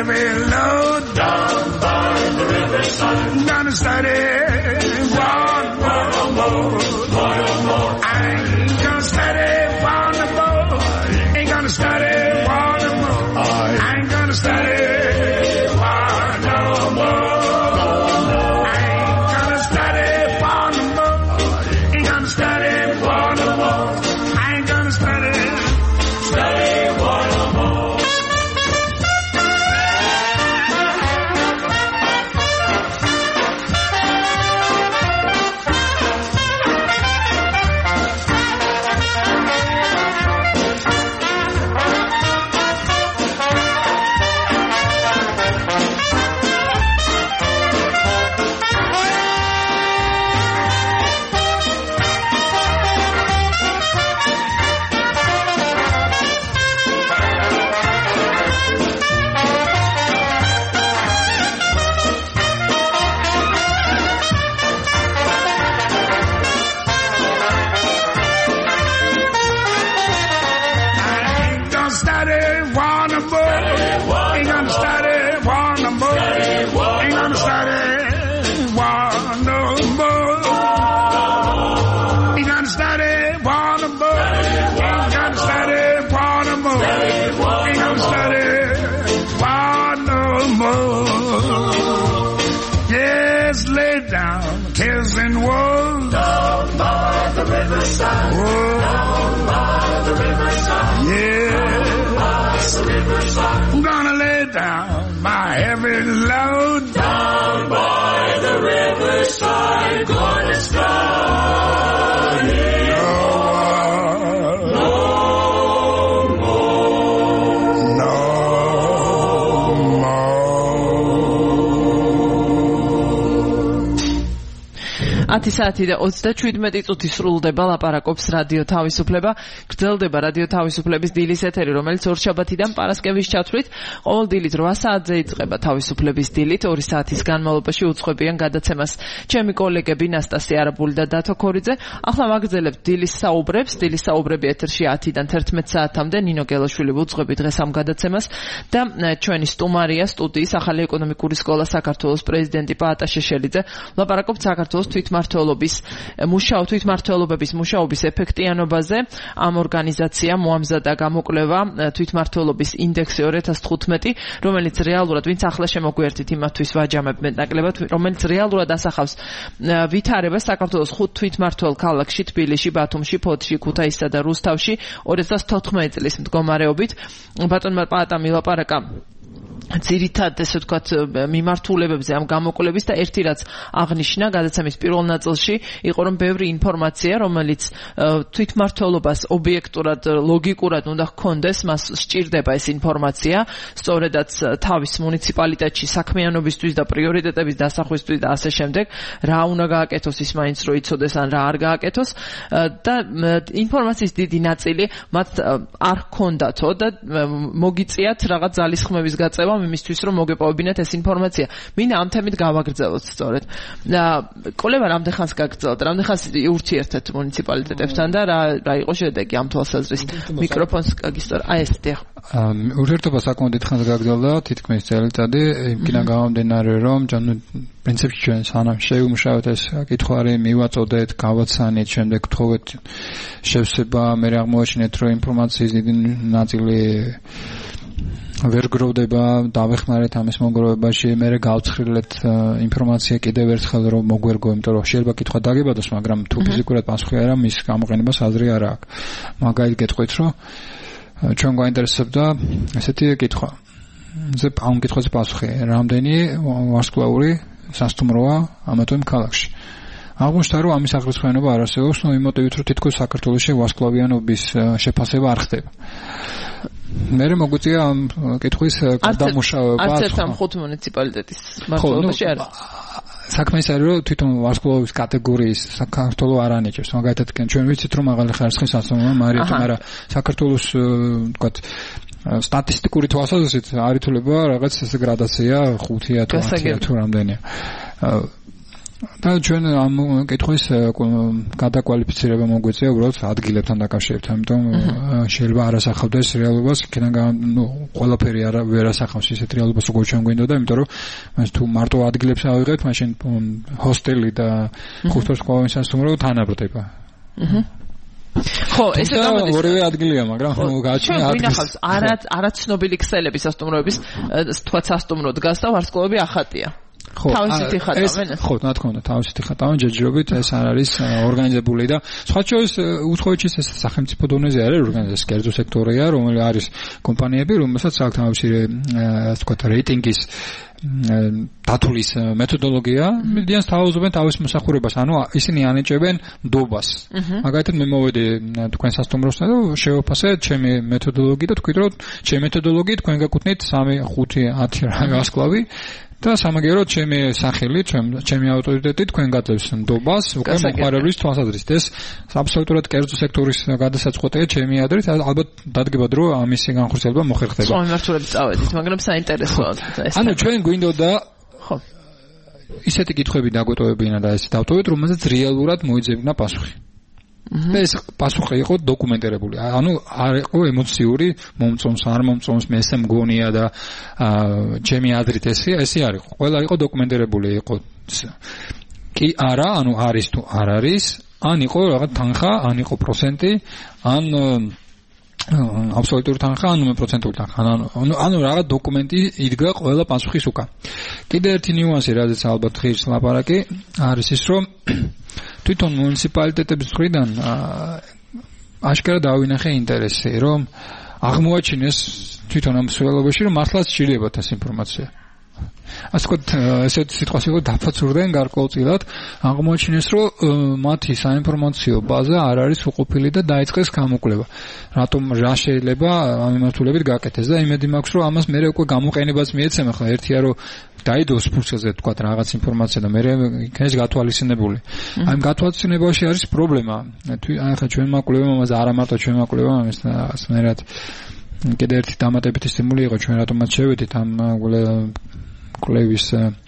heavy load down by the riverside. I'm gonna study one more. I ain't gonna study one more. Ain't gonna study one more. I ain't gonna study one more. I ain't gonna study one more. Ain't gonna study one more. I ain't gonna study one more. Yes, lay down, cares and woes down by the riverside. Down by the riverside. Yeah, down by the riverside. I'm gonna lay down my heavy load down by the riverside. Gonna study no more. Ათი საათი და 37 წუთი სრულდება ლაპარაკობს რადიო თავისუფლება. გრძელდება რადიო თავისუფლების დილის ეთერი, რომელიც ორშაბათიდან პარასკევის ჩათვლით ყოველ დილით 8 საათზე იწყება თავისუფლების დილით. 2 საათის განმავლობაში უძღვებიან გადაცემას ჩემი კოლეგები ნასტასია არაბული და დათო ქორიძე. ახლა ვაგრძელებთ დილის საუბრებს. დილის საუბრები ეთერში 10-დან 11 საათამდე. ნინო გელაშვილი უძღვები დღეს ამ გადაცემას და ჩვენი სტუმარია სტუდიის ახალი ეკონომიკური სკოლა საქართველოს პრეზიდენტი პაატა შეშელიძე. ლაპარაკობთ საქართველოს თვითმმართველობის მუშაობის ეფექტიანობაზე. ამ ორგანიზაციამ მოამზადა გამოკვლევა თვითმმართველობის ინდექსი 2015, რომელიც რეალურად ვინც ახლა შემოგვიერთით იმათთვის ვაჯამებ მეტნაკლებად, რომელიც რეალურად ასახავს ვითარებას საქართველოს 5 თვითმმართველ ქალაქში, თბილისში, ბათუმში, ფოთში, ქუთაისსა და რუსთავში 2014 წლის მდგომარეობით. ბატონმა პაატამ ილაპარაკა ძირითად ესე ვთქვათ მიმართულებებზე ამ გამოკვლევის და ერთი რაც აღნიშნა გადაცემის პირველ ნაწილში იყო რომ ბევრი ინფორმაცია რომელიც თვითმმართველობას ობიექტურად ლოგიკურად უნდა ჰქონდეს მას სჭირდება ეს ინფორმაცია სწორედაც თავის მუნიციპალიტეტში საქმიანობისთვის და პრიორიტეტების დასახვისთვის და ასე შემდეგ რა უნდა გააკეთოს ის მაინც რო იცოდეს ან რა არ გააკეთოს და ინფორმაციის დიდი ნაწილი მათ არ ჰქონდათო და მოგიწიათ რაღაც ძალისხმების გაწევა იმისთვის რომ მოგეპოვებინათ ეს ინფორმაცია. მინდა ამ თემით გავაგრძელოთ სწორედ. კოლევა რამდენ ხანს გაგრძელოთ? რამდენ ხანს ურთიერთეთ მუნიციპალიტეტებთან და რა იყო შედეგი ამ თვალსაზრისით? მიკროფონს გაგისტორ. ეს დიახ. ურთიერთობა საკმაოდ დიდხანს გაგრძელდა, თითქმის წელიწადი, იმკიდან გამომდინარე რომ პრინციპში ჩვენ სანამ შევიმუშავეთ ეს კითხვარი, მივაწოდეთ, გავაცანით, შემდეგ გთხოვეთ შევსება, მე აღმოაჩინეთ რომ ინფორმაციის დიდი ნაწილი ვერ გროვდება, დავეხმარეთ ამის მოგროვებაში, მე გავცხრილეთ ინფორმაცია კიდევ ერთხელ რომ მოგვერგო, იმიტომ რომ შეიძლება კითხვა დაგებადოს, მაგრამ თუ ფიზიკურად პასუხი არა, მის გამოყენებას აზრი არ აქვს. მაგალითად გეტყვით, რომ ჩვენ გვაინტერესებდა ესეთი კითხვა. ამ კითხვაზე პასუხი, რამდენი ვარსკვლავური სასტუმროა ამათოემ ქალაქში. აღმოჩნდა რომ ამის აღრიცხვიანობა არ არსებობს, იმ მოტივით რომ თითქოს საქართველოში ვარსკვლავიანობის შეფასება არ ხდება. მე მოგვიწია ამ კითხვის გადამუშავება. არც ერთ ამ 5 მუნიციპალიტეტის მმართველობაში არ არის. საქმე ის არის რომ თვითონ ვარსკვლავების კატეგორიის საქართველო არ ანიჭებს. მაგალითად ჩვენ ვიცით რომ მაღალი ხარისხის სასტუმრო მარიოთი, მაგრამ საქართველოს ვთქვათ სტატისტიკური თვალსაზრისით არ ითვლება რაღაც ეს გრადაცია 5-ია თუ 10-ია თუ რამდენია. და ჩვენ ამ კითხვის გადაკვალიფიცირება მოგვიწია უბრალოდ ადგილებთან დაკავშირებით, ამიტომ შეიძლება არასახავდეს რეალობას, იქიდან ყველაფერი ვერ ასახავს ისეთ რეალობას, როგორც ჩვენ გვინდოდა, იმიტომ რომ თუ მარტო ადგილებს ავიღებთ, მაშინ ჰოსტელი და ხუთვარსკვლავიანი სასტუმრო თანაბრდება. ხო, ესე გამოდის. ორივე ადგილია, მაგრამ გააჩნია ადგილი. არაცნობილი ქსელები სასტუმროების, თქვა სასტუმრო დგას და ვარსკვლავები ახატია. თავისით იხატავენ? ხო, რა თქმა უნდა, თავისით იხატავენ, ჯერჯერობით ეს არ არის ორგანიზებული და სხვა შორის უცხოეთში ეს სახელმწიფო დონეზე არის ორგანიზაცია, კერძო სექტორია, რომელიც არის კომპანიები, რომელსაც აქვს თავისი ასე ვთქვათ, რეიტინგის დათulis მეთოდოლოგია, მიდიან თავაზობენ თავის მოსახურებას, ანუ ისინი ანიჭებენ ნდობას. მაგალითად მე მოვედი თქვენ სასტუმროსთან და შევაფასე ჩემი მეთოდოლოგია და თქვით რომ ჩემი მეთოდოლოგიით თქვენ გაკუთვნით 3, 5, 10 ვარსკვლავი და სამაგიეროდ ჩემი სახელი, ჩემი ავტორიტეტი თქვენ გაძლევს ნდობას უკვე მოხმარებლის თვალსაზრისით. ეს აბსოლუტურად კერძო სექტორის გადასაწყვეტია ჩემი აზრით, ალბათ დადგებად რომ ამისი განხორციელება მოხერხდება. სხვა მიმართულებით წავედით, მაგრამ საინტერესოა ეს. ანუ ჩვენ გვინდოდა ხო ისეთი კითხვები დაგვეტოვებინა და ეს დავტოვეთ, რომელზეც რეალურად მოიძებნა პასუხი. და ეს პასუხი იყო დოკუმენტირებული. ანუ არ იყო ემოციური, მომწონს, არ მომწონს, მე ესე მგონია და ჩემი აზრით ესე არ იყო. ყველა იყო დოკუმენტირებული, იყო კი არა, ანუ არის თუ არ არის, ან იყო რაღაც თანხა, ან იყო პროცენტი, ან აბსოლუტური თანხა, ან პროცენტული თანხა. ანუ რაღაც დოკუმენტი იდგა ყველა პასუხის უკან. კიდე ერთი ნიუანსი, რადგან ალბათ ღირს ლაპარაკი, არის ის, რომ თვითონ მუნიციპალიტეტების მხრიდან აშკარად დავინახე ინტერესი, რომ აღმოაჩინეს თვითონ ამ მსვლელობაში, რომ მართლაც სჭირდებათ ეს ინფორმაცია. ასე ვთქვათ, ესეთ სიტყვას იყო დაფაცურდნენ გარკვეულწილად, აღმოაჩინეს, რომ მათი საინფორმაციო ბაზა არ არის უყოფილი და დაიწყეს გამოკვლევა. რატომ რა შეიძლება ამ მიმართულებით გაკეთდეს და იმედი მაქვს, რომ ამას მე უკვე გამოყენებაც მიეცემა, ხა ერთია რომ დაიდოს ფურცელზე თქვა რაღაც ინფორმაცია და მე იქნეს გათვალისწინებული. აი ამ გათვალისწინებაში არის პრობლემა. ახლა ჩვენმა კვლევამ ამაზე არა მარტო ჩვენმა კვლევამ ამას მერად კიდე ერთი დამატებითი სტიმული იყო ჩვენ რატომაც შევედით ამ კვლევის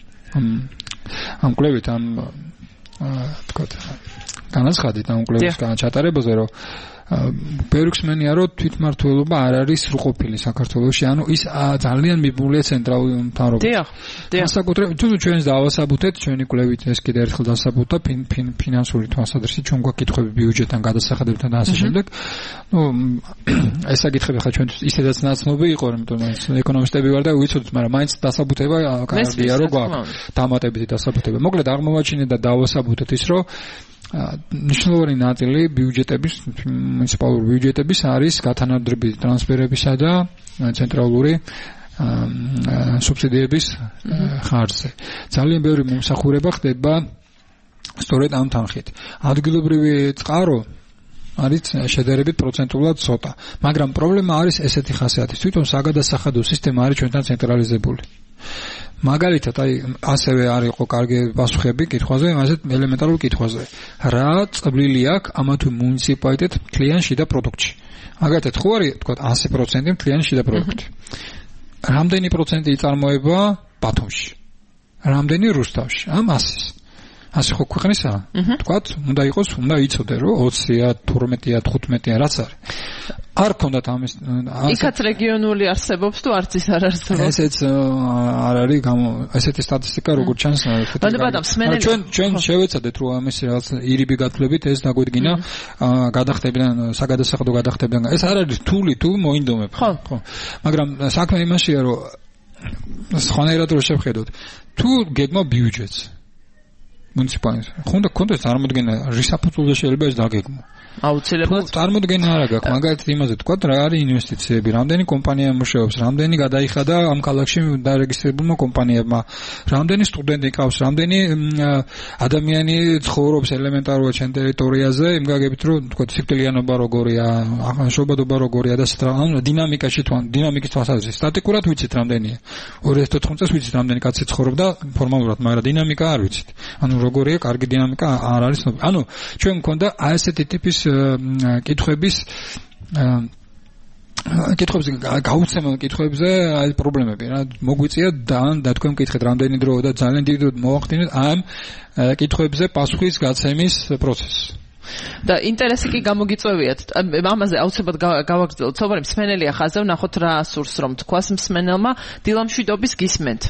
ამ კვლევით ამ თქვა განაცხადით ამ კვლევის ჩატარებაზე რომ ბერგსმენია რომ თვითმმართველობა არ არის სრულყოფილი საქართველოში, ანუ ის ძალიან მიბმულია ცენტრალურ მთავრობაზე. განსაკუთრებით თუ ჩვენს დავასაბუთეთ, ჩვენი კვლევით ეს კიდე ერთხელ დასაბუთდა ფინანსური თვალსაზრისით, ჩვენ გვაკითხები ბიუჯეტთან, გადასახადებთან და ასე შემდეგ. ეს საკითხები ხა ჩვენთვის ისედაც ნაცნობი იყო, იმიტომ რომ ეკონომისტები ვარ და ვიცოდით, მაგრამ მაინც დასაბუთება კარგია რომ გვაქვს. დამატებითი დასაბუთება. მოკლედ აღმოვაჩინეთ და დავასაბუთეთ ის, რომ ნიშნულოვანი ნაწილი ბიუჯეტების, მუნიციპალური ბიუჯეტების არის გათანაბრები ტრანსფერებისა და ცენტრალური სუბსიდიების ხარჯზე. ძალიან ბევრი მომსახურება ხდება სწორედ ამ თანხით. ადგილობრივი წყარო არის შედარებით პროცენტულად ცოტა, მაგრამ პრობლემა არის ესეთი ხასიათის. თვითონ საგადასახადო სისტემა არის ჩვენთან ცენტრალიზებული. მაგალითად, აი, ასევე არ იყო კარგი პასუხები კითხვაზე, ასეთ ელემენტარულ კითხვაზე. რა წვლილი აქვს ამა თუ მუნიციპალიტეტ მთლიან შიდა პროდუქტში? მაგალითად, ხო არის, თქვა 100% მთლიან შიდა პროდუქტი. რამდენი პროცენტი იწარმოება ბათუმში? რამდენი რუსთავში? ამ 100-ის. ასე ხო ქვეყნისა? თქვათ, უნდა იყოს, უნდა იცოდე, რომ 20-ია, 12-ია, 15-ია, რაც არის. არ ქონდათ ამის იქაც რეგიონული არსებობს თუ არც ის არ არსებობს. ესეც არ არის ესეთი სტატისტიკა როგორც ჩანს. ჩვენ შევეცადეთ რომ ამის რაღაც ირიბი გათვლებით ეს დაგვედგინა გადახდებიან საგადასახადო გადახდებიან. ეს არ არის რთული თუ მოინდომებ. ხო. მაგრამ საქმე იმაშია რომ სხვანაირად რო შევხედოთ. თუ გეგმა ბიუჯეტს მუნიციპალიტეტს. ხონდა კონტექსტ წარმოდგენა რისაფუძველზე შეიძლება ეს დაგეგმო. აუცილებლად წარმოდგენა არ აქვს. მაგალითად იმაზე თქვა რა არის ინვესტიციები, რამდენი კომპანია მუშაობს, რამდენი გადაიხადა ამ ქალაქში დარეგისტრირებულმა კომპანიებმა, რამდენი სტუდენტი ყავს, რამდენი ადამიანი ცხოვრობს ელემენტარულად ჩემ ტერიტორიაზე, იმ გაგებით რომ თქვა სიკვდილიანობა როგორია, ახალშობადობა როგორია და ანუ დინამიკაში თუ დინამიკის თვალსაზრისით სტატიკურად ვიცით რამდენია. 2014 წელს ვიცით რამდენი კაცი ცხოვრობდა ფორმალურად, მაგრამ დინამიკა არ ვიცით. ანუ როგორია კარგი დინამიკა არ არის. ანუ ჩვენ მქონდა აი ესეთი ტიპის კითხვების კითხვებზე გაუცემელ კითხვებზე აი პრობლემები რა მოგვიწია და თქვენ მკითხეთ რამდენი დრო და ძალიან დიდი დრო მოახდინეთ ამ კითხვებზე პასუხის გაცემის პროცესს და ინტერესი კი გამოგიწევიათ ამაზე აუცილებლად გავაგრძელოთ საუბარი მსმენელია ხაზზე ვნახოთ რა სურს რომ თქვას მსმენელმა დილამშვიდობის გისმენთ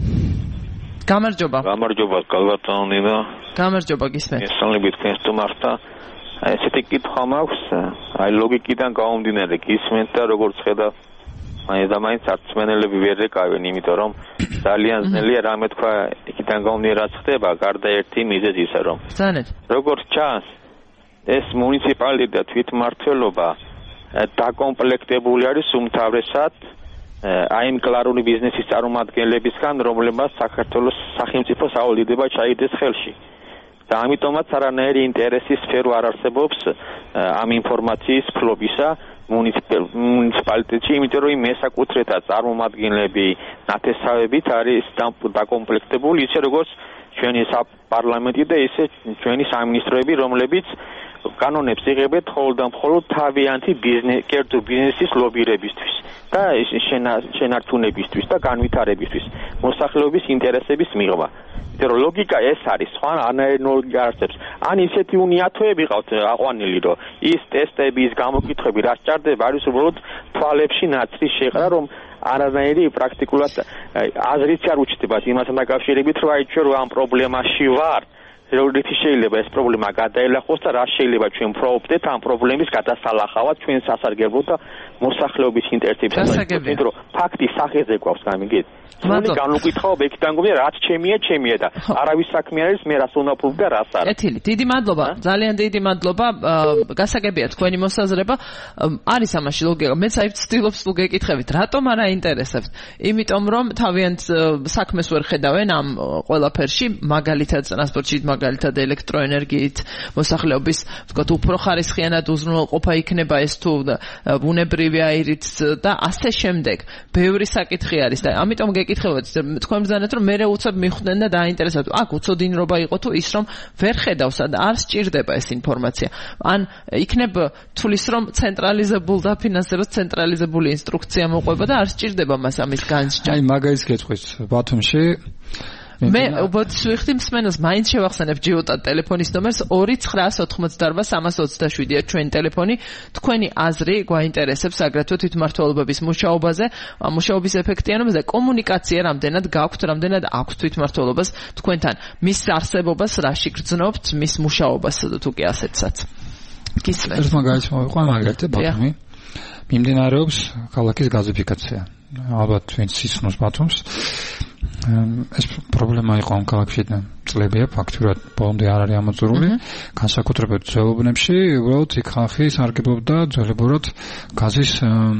გამარჯობა კალბატონი და გამარჯობა გისმენთ ესალები თქვენს თუმართა ესეთი კითხვა მაქვს აი ლოგიკიდან გამომდინარე გისმენთ და როგორც ხედავ და მაინც არც მსმენელები ვერ ეკავენ იმიტომ რომ ძალიან ძნელია რამე თქვა იქიდან გამომდინარე რაც ხდება გარდა ერთი მიზეზისა რომ როგორც ჩანს ეს მუნიციპალიტეტი და თვითმმართველობა დაკომპლექტებული არის უმთავრესად აი იმ კლარული ბიზნესის წარმომადგენლებისგან რომლებმაც საქართველოს სახელმწიფო სავალდებულება ჩაიდეს ხელში და ამიტომაც არანაირი ინტერესის სფერო არ არსებობს ამ ინფორმაციის ფლობისა მუნიციპალიტეტში, იმიტომ რომ მესაკუთრეთა წარმომადგენლები ნათესავებით არის დაკომპლექტებული ისე როგორც ჩვენი პარლამენტი და ისე ჩვენი სამინისტროები, რომლებიც კანონებს იღებენ მხოლოდ და მხოლოდ თავიანთი კერძო ბიზნესის ლობირებისთვის და შენარჩუნებისთვის და განვითარებისთვის, მოსახლეობის ინტერესების მიღება. რომ ლოგიკა ეს არის, სხვა არანაირი ლოგიკა არსებობს. ან ისეთი უნიათოები ყავთ აყვანილი, რომ ის ტესტები, ის გამოკითხვები, რაც ჭარდება, არის უბრალოდ თვალებში ნაცრის შეყრა, რომ არანაირი პრაქტიკულად აზრიც არ უჩნდებათ იმასთან დაკავშირებით, რომ აი ჩვენ ამ პრობლემაში ვარ. რითი შეიძლება ეს პრობლემა გადაელახოს და რა შეიძლება ჩვენ ვფრობდეთ ამ პრობლემის გადასალახავად ჩვენ სასარგებლო და მოსახლეობის ინტერესებს. იმიტომ რომ ფაქტის სახეზე გვაქვს გამიგეთ. სული განუკითხავ იქიდან გომია რაც ჩემია და არავის საქმე არის მე რას უნდა ვფრობ და რას არა. ეთილი, დიდი მადლობა, ძალიან დიდი მადლობა. გასაგებია თქვენი მოსაზრება. არის ამაში ლოგიკა. მეც აი ვცდილობ სულ გეკითხებით, რატომ არ აინტერესებთ? იმიტომ რომ თავიანთ საქმეს ვერ ხედავენ ამ ყველაფერში, მაგალითად ტრანსპორტში, მაგალითად ელექტროენერგიით, მოსახლეობის, ვთქვათ, უფრო ხარისხიანად უზრუნველყოფა იქნება ეს თუ ბუნებრივი აირით და ასე შემდეგ. ბევრი საკითხი არის და ამიტომ გეკითხებათ თქვენ ბრძანეთ რომ მე უცებ მიხვდნენ და დააინტერესებთ. აქ უცოდინრობა იყო თუ ის რომ ვერ ხედავსა და არ სჭირდება ეს ინფორმაცია. ან იქნებ თulis რომ ცენტრალიზებულ დაფინანსებას ცენტრალიზებული ინსტრუქცია მოყვება და არ სჭირდება მას ამის განსჯა. აი მაგალითს გეტყვით ბათუმში მე ვიხდი მსმენელს მაინც შევახსენებ ჯიოტად ტელეფონის ნომერს 2988327-ია ჩვენი ტელეფონი. თქვენი აზრი გვაინტერესებს აგრეთვე თვითმმართველობების მუშაობაზე, მუშაობის ეფექტიანობაზე, კომუნიკაცია რამდენად გაქვთ, რამდენად აქვს თვითმმართველობას თქვენთან, მის არსებობას რაში გრძნობთ, მის მუშაობას თუ კი ასეთსაც. გისმენთ. ერთ მაგალითს მოვიყვან მაგალითად ბათუმი. მიმდინარეობს ქალაქის გაზიფიკაცია. ალბათ ვინც ისმოს ბათუმს ეს პრობლემა იყო ამ ქალაქში და წლებია ფაქტურად ბოლომდე არ არის ამოწურული განსაკუთრებით ძველობნებში უბრალოდ იქ ხალხი სარგებლობდა ძველებურად გაზის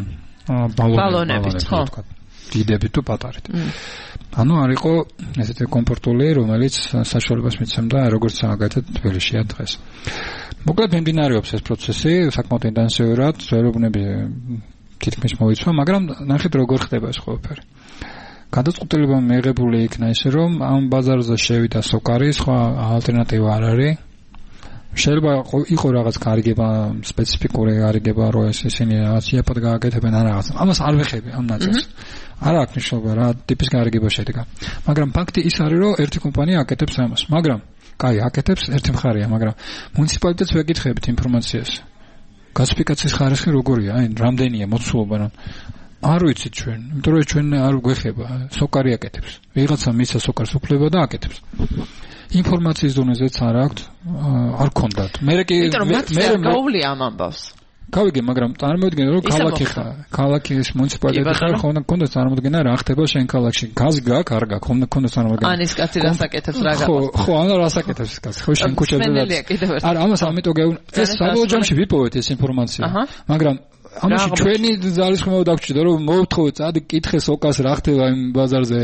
ბალონებით ხო დიდები თუ პატარით ანუ არ იყო ესეთი კომფორტული რომელიც საშუალებას მიცემდა როგორც მაგალითად თბილისშია დღეს მოკლედ მიმდინარეობს ეს პროცესი საკმაოდ ინტენსიურად ძველობნები თითქმის მოიცვა მაგრამ ნახეთ როგორ ხდება ეს ყველაფერი გადაწყვეტილება მიიღებული იქნა ისე რომ ამ ბაზარზე შევიდა სოკარი, სხვა ალტერნატივა არ არის. შეიძლება იყო რაღაც გარიგება, სპეციფიკური გარიგება, რომ ისინი რაღაც იაპად გააკეთებენ ან რაღაც. ამას არ ვეხები ამ ნაწილს. არ აქვს მნიშვნელობა რა ტიპის გარიგება შედგა. მაგრამ ფაქტი ის არის რომ ერთი კომპანია აკეთებს ამას. მაგრამ კაი, აკეთებს ერთი მხარეა, მაგრამ მუნიციპალიტეტს ვეკითხებით ინფორმაციას. გაზიფიკაციის ხარისხი როგორია? აი, რამდენია მოცულობა რა? არ ვიცით ჩვენ, იმიტომ რომ ჩვენ არ გვეხება, სოკარი აკეთებს. ვიღაცა მისცა სოკარს უფლება და აკეთებს. ინფორმაციის დონეზეც არ აქვს, არ გქონდათ. მე გაუვლია ამ ამბავს. გავიგე, მაგრამ წარმოვიდგინე რომ ქალაქი ხარ, ქალაქის მუნიციპალიტეტი ხარ, ხომ უნდა გქონდეს წარმოდგენა რა ხდება შენ ქალაქში. გაზი გაქვს, არ გაქვს, ხომ უნდა გქონდეს წარმოდგენა. ან ეს კაცი რას აკეთებს რა გაქვს. ხო, ან რას აკეთებს ეს კაცი. ხო შენ ქუჩაზე და არა, ამას ამიტომ ეს საბოლოო ჯამში ვიპოვეთ ეს ინფორმაცია. მაგრამ ამაში ჩვენი ძალისხმევა დაგჭირდა რომ მოვთხოვეთ წადი კითხე სოკას რა ხდება იმ ბაზარზე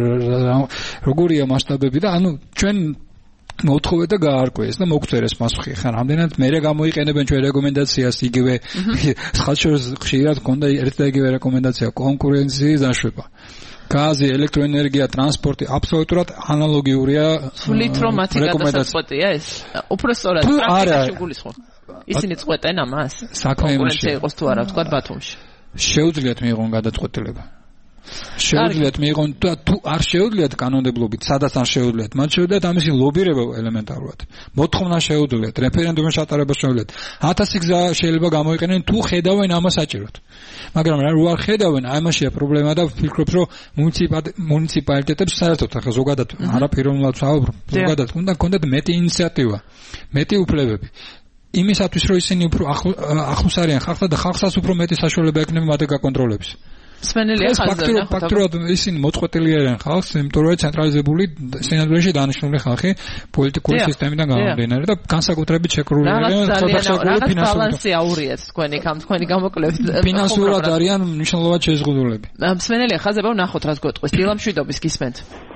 როგორია მასშტაბები და ანუ ჩვენ მოვთხოვეთ და გაარკვიეს და მოგწერეს პასუხი ხან რამდენად მე გამოიყენებენ ჩვენ რეკომენდაციას იგივე ხალხს ხშირად გქონდა ერთ და იგივე რეკომენდაცია კონკურენციის დაშვება გაზი, ელექტროენერგია, ტრანსპორტი აბსოლუტურად ანალოგიურია სულით რომ მათი გადასაწყვეტია ეს უფრო სწორად პრაქტიკაში გულისხმობ ისინი წყვეტენ ამას? კონკურენცია იყოს თუ არა, ვთქვათ ბათუმში. შეუძლიათ მიიღონ გადაწყვეტილება. შეუძლიათ მიიღონ თუ არ შეუძლიათ კანონმდებლობით, სადაც არ შეუძლიათ, მათ შეუძლიათ ამისი ლობირება ელემენტარულად. მოთხოვნა შეუძლიათ, რეფერენდუმის ჩატარება შეუძლიათ. 1000 გზა შეიძლება გამოიყენեն თუ ხედავენ ამას საჭიროდ. მაგრამ რა რო არ ხედავენ, აი ამაშია პრობლემა და ვფიქრობ, რომ მუნიციპალიტეტებს საერთოდ ახლა ზოგადად არაფეროვნულად ვსაუბრობ, ზოგადად უნდა ქონდეთ მეტი ინიციატივა, მეტი უფლებები. იმისათვის რომ ისინი უფრო ახლოს არიან ხალხთან და ხალხსაც უფრო მეტი საშუალება ექნება მათ გაკონტროლების. სმენელია ხაზზე ფაქტურად ისინი მოწყვეტილი არიან ხალხს, იმიტომ რომ ცენტრალიზებული სინამდვილეში დანიშნული ხალხი პოლიტიკური სისტემიდან გამომდინარე და განსაკუთრებით შეკრული არიან ხელშეკრულებული ფინანსური ბალანსი აურიეთ თქვენი გამოკლებით ფინანსურად არიან მნიშვნელოვნად შეზღუდულები. სმენელია ხაზზე ვნახოთ რას გეტყვის დილამშვიდობის გისმენთ.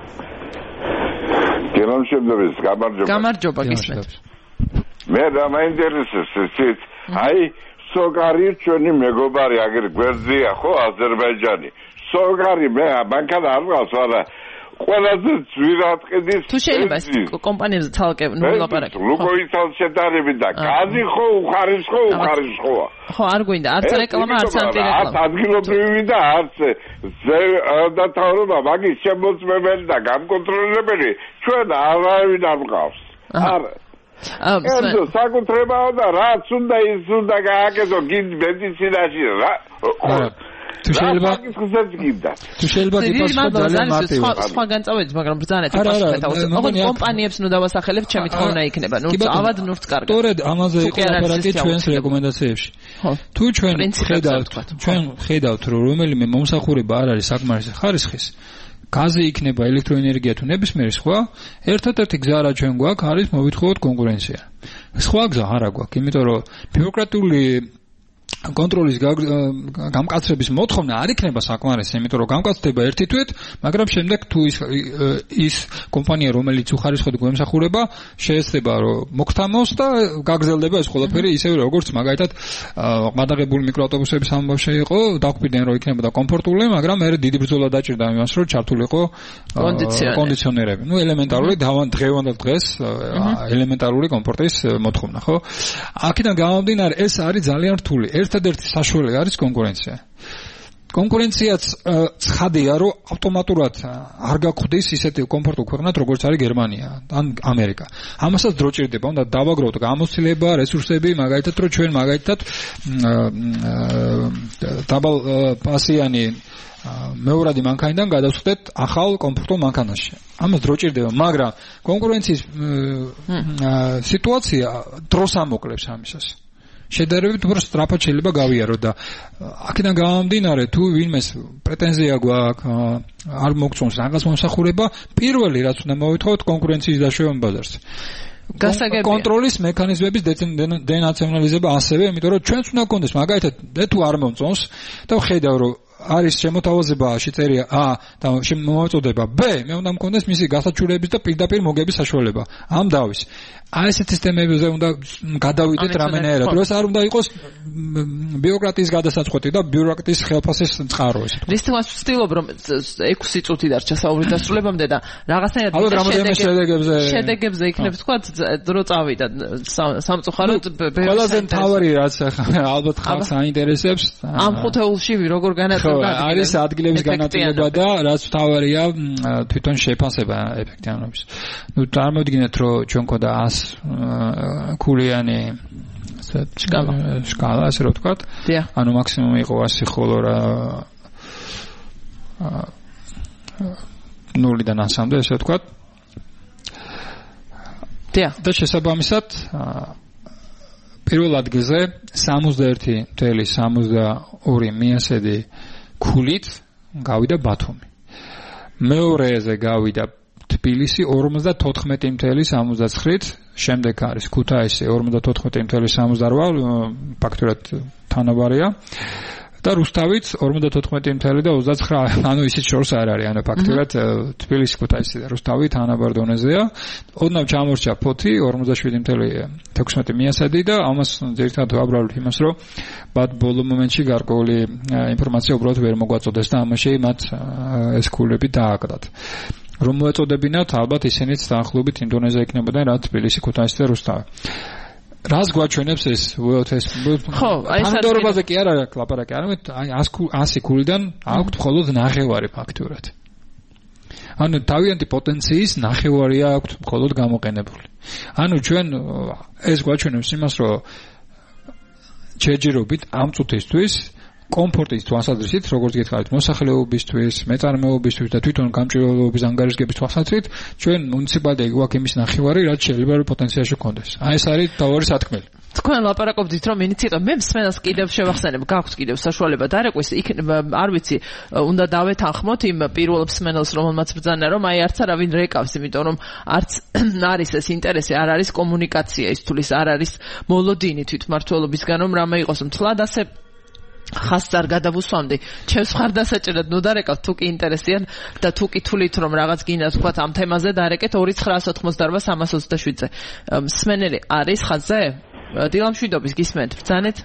დილამშვიდობის გამარჯობა გისმენთ. მე რა მაინტერესებს ეს აი სოგარი ჩვენი მეგობარი აგერ გვერდზეა ხო აზერბაიჯანი სოგარი მე მანქან არ ვყავს არა ყველაზე ძვირადყიდის თუ შეიძლება ეს კომპანიებზე თალკე ნულაპარაკი ლუკოითან შედარებით და გაზი ხო უხარისხოა ხო არ გვინდა არც რეკლამა არც ანტირეკლამა არც ადგილობრივი და არც დათაურობა მაგის შემოწმებელი და გამკონტროლებელი ჩვენ არავინ არ ვყავს არა ეს საკუთრებაა და რაც უნდა ის უნდა გააკეთო გინდ მედიცინაში რა თუ შეიძლება გიპასუხო ძალიან მარტივად სხვა განწავედით მაგრამ ბრძანეთ ოღონდ კომპანიებს ნუ დავასახელებთ ჩემი თხოვნა იქნება ნუ ავად ნურც კარგად სწორედ ამაზე იყო ლაპარაკი ჩვენს რეკომენდაციებში თუ ჩვენ ხედავთ რომ რომელიმე მომსახურება არ არის საკმარისი ხარისხის გაზი იქნება ელექტროენერგია თუ ნებისმიერი სხვა ერთადერთი გზა რა ჩვენ გვაქვს არის მოვითხოვოთ კონკურენცია სხვა გზა არ აქვს იმიტომ რომ ბიუროკრატიული კონტროლის გამკაცრების მოთხოვნა არ იქნება საკმარისი იმიტომ რომ გამკაცდება ერთი თვით მაგრამ შემდეგ თუ ის კომპანია რომელიც უხარისხოდ გვემსახურება შეეცდება რომ მოგთამოს და გაგრძელდება ეს ყველაფერი ისევე როგორც მაგალითად მადაღებული მიკროავტობუსების ამბავში იყო დაგვიდნენ რომ იქნებოდა კომფორტული მაგრამ მე დიდი ბრძოლა დაჭირდა იმას რომ ჩართულიყო კონდიციონერები ნუ ელემენტარული დღევანდელ დღეს ელემენტარული კომფორტის მოთხოვნა ხო აქედან გამომდინარე ეს არის ძალიან რთული ერთადერთი საშუალება არის კონკურენცია. კონკურენციაც ცხადია, რომ ავტომატურად არ გაგვხდის ისეთი კომფორტულ ქვეყნად, როგორც არის გერმანია ან ამერიკა. ამასაც დრო ჭირდება, უნდა დავაგროვოთ გამოცდილება, რესურსები, მაგალითად, რომ ჩვენ მაგალითად დაბალ პასიანი მეორადი მანქანიდან გადავხდეთ ახალ კომფორტულ მანქანაში. ამას დრო ჭირდება, მაგრამ კონკურენციის სიტუაცია დროს ამოკლებს ამისას. შედარებით უფრო სწრაფად შეიძლება გავიარო და აქედან გამომდინარე თუ ვინმეს პრეტენზია გვაქვს არ მოგწონს რაღაც მომსახურება პირველი რაც უნდა მოვითხოვოთ კონკურენციის დაშვება ბაზარზე კონტროლის მექანიზმების დენაციონალიზება ასევე იმიტომ რომ ჩვენც უნდა გქონდეს მაგალითად თუ არ მომწონს და ვხედავ რომ არის შემოთავაზება შეწერია A და შემოწოდება B მე უნდა მქონდეს მისი გასაჩურების და პირდაპირ მოგების საშუალება ამ დავის აი ესეთი სისტემებზე უნდა გადავიდეთ რამენერად რომ ეს არ უნდა იყოს ბიუროკრატიის გადასაწყვეტი და ბიუროკრატიის ხელფასის წყარო ესე რის თქოს ვცდილობ რომ 6 წუთი დარჩა საუბრის დასრულებამდე და რაღაცნაირად შედეგებზე იქნებ თქვა დრო წავიდა სამწუხაროდ ყველაზე მთავარი რაც ალბათ ხალხს აინტერესებს ამ ხუთეულში როგორ განაწილება არის ადგილების განაწილება და რაც მთავარია თვითონ შეფასება ეფექტიანობის ნუ წარმოვიდგინეთ რომ ჩვენ ქონდა 100 ქულიანი სკალა ასე რომ ვთქვათ ანუ მაქსიმუმი იყო 100 ხოლო რა 0-დან 100-მდე ასე ვთქვათ და შესაბამისად პირველ ადგილზე 61.62 მიასედი ქულით გავიდა ბათუმი მეორეზე გავიდა თბილისი 54.79-ით შემდეგ არის ქუთაისი 54.78 ფაქტურად თანაბარია და რუსთავიც 54.29 ანუ ისიც შორს არ არის ანუ ფაქტურად თბილისი ქუთაისი და რუსთავი თანაბარ დონეზეა ოდნავ ჩამორჩა ფოთი 47.16 მიასადი და ამას ძირითადად ვაბრალებ იმას რომ ბად ბოლო მომენტში გარკვეული ინფორმაცია უბრალოდ ვერ მოგვაწოდეს და ამაში მათ ეს ქულები დააკდათ რომ მოეწოდებინათ ალბათ ისინიც დაახლოებით იმ დონეზე იქნებოდნენ რაც თბილისი ქუთაისი და რუსთავი რას გვაჩვენებს ეს უელთ ეს ხო აი ეს თანადორობაზე კი არა ლაპარაკი არამედ აი 100 ქულიდან აქვთ მხოლოდ ნახევარი ფაქტურად ანუ თავიანთი პოტენციის ნახევარია აქვთ მხოლოდ გამოყენებული ანუ ჩვენ ეს გვაჩვენებს იმას რომ შეჯერობით ამ წუთისთვის კომფორტის თვალსაზრისით როგორც გითხარით მოსახლეობისთვის მეწარმეობისთვის და თვითონ გამჭირვალეობის ანგარიშგების თვალსაზრისით ჩვენ მუნიციპალიტეტი გვაქვს იმის ნახევარი რაც შეიძლება პოტენციაში გქონდეს აი ეს არის თავარი სათქმელი თქვენ ლაპარაკობთ რომ ინიციატივა მე მსმენელს კიდევ შევახსენებ გაქვს კიდევ საშუალება დარეკვის არ ვიცი უნდა დავეთანხმოთ იმ პირველ მსმენელს რომელმაც ბრძანა რომ აი არც არავინ რეკავს იმიტომ რომ არც არის ეს ინტერესი არ არის კომუნიკაცია ის თulis არ არის მოლოდინი თვითმმართველობისგან რომ რამე იყოს მთლად ასე ხას არ გადავუსვამდი ჩემს მხარდასაჭერად ნუ დარეკავთ თუ კი ინტერესიან და თუ კი თulit რომ რაღაც გინდა თქვა ამ თემაზე დარეკეთ 2988-327-ზე მსმენელი არის ხაზზე დილამშვიდობის გისმენთ ბრძანეთ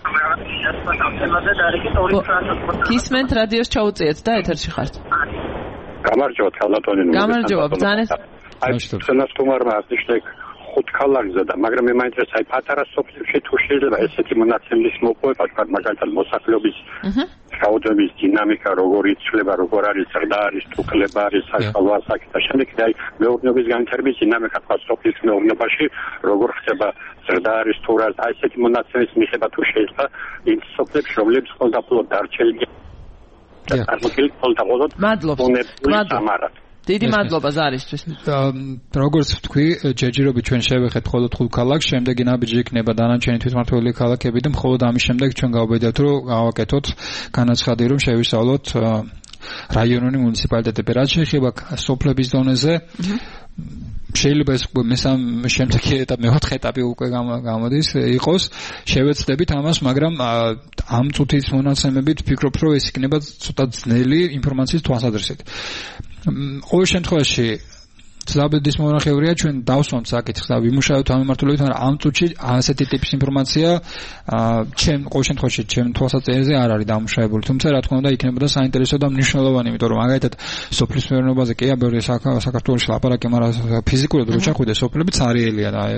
გისმენთ რადიოს ჩაუწიეთ და ეთერში ხართ გამარჯობა ქალატონინო გამარჯობა ბრძანეთ აი ცენას თუმარმა აღნიშნეთ ხუთ ქალაქზე და მაგრამ მე მაინტერესებს აი პატარა სოფლებში თუ შეიძლება ესეთი მონაცემის მოპოვება თქვა მაგალითად მოსახლეობის რაოდენობის დინამიკა როგორ იცვლება როგორ არის ზრდა არის თუ კლება არის საშუალო ასაკი და შემდეგ აი მეურნეობის განვითარების დინამიკა თქვა სოფლის მეურნეობაში როგორ ხდება ზრდა არის თუ რა აი ესეთი მონაცემის მიღება თუ შეიძლება იმ სოფლებში რომლებიც ყოველდღიურად დარჩენილი წარმოქმნილი ყოველდღიურად მადლობა დიდი მადლობა ზარისთვის. როგორც ვთქვი, ჯერჯერობით ჩვენ შევეხეთ მხოლოდ 5 ქალაქს, შემდეგი ნაბიჯი იქნება დანარჩენი თვითმმართველი ქალაქები და მხოლოდ ამის შემდეგ ჩვენ გავბედავთ, რომ გავაკეთოთ განაცხადი, რომ შევისწავლოთ რაიონული მუნიციპალიტეტები. რაც შეეხება სოფლების დონეზე, შეიძლება ეს შემდეგი ეტაპი, მეოთხე ეტაპი უკვე გამოდის, იყოს, შევეცდებით ამას, მაგრამ ამ წუთის მონაცემებით ვფიქრობ, რომ ეს იქნება ცოტა ძნელი ინფორმაციის თვალსაზრისით. ყოველ შემთხვევაში ზაბედის მონახევრია ჩვენ დავსვამთ საკითხს და ვიმუშავებთ ამ მიმართულებით, მაგრამ ამ წუთში ასეთი ტიპის ინფორმაცია ჩემ ყოველ შემთხვევაში ჩემ თვალსაჩინოზე არ არის დამუშავებული, თუმცა რა თქმა უნდა იქნებოდა საინტერესო და მნიშვნელოვანი, იმიტომ რომ მაგალითად სოფლის მეურნეობაზე კი აბერე საქართველოს ლაპარაკი, მაგრამ ფიზიკურად რო ჩახვიდე სოფლები ცარიელია და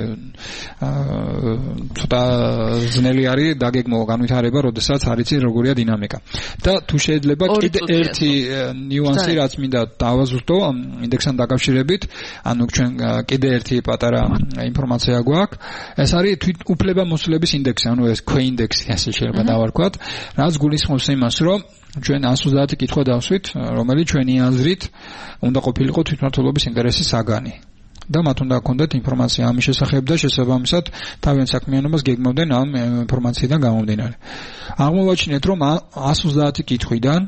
ცოტა ძნელი არის დაგეგმო განვითარება, როდესაც არ იცი როგორია დინამიკა. და თუ შეიძლება კიდე ერთი ნიუანსი რაც მინდა დავაზუსტო ინდექსთან დაკავშირებით, ანუ ჩვენ კიდე ერთი პატარა ინფორმაცია გვაქვს. ეს არის თვით უფლებამოსილების ინდექსი, ანუ ეს ქვეინდექსი, ასე შეიძლება დავარქვათ, რაც გულისხმობს იმას, რომ ჩვენ 130 კითხვა დავსვით, რომელიც ჩვენი აზრით უნდა ყოფილიყო თვითმმართველობის ინტერესის საგანი. და მათ უნდა ჰქონდეთ ინფორმაცია ამის შესახებ და შესაბამისად თავიანთ საქმიანობას გეგმავდნენ ამ ინფორმაციიდან გამომდინარე. აღმოვაჩინეთ, რომ 130 კითხვიდან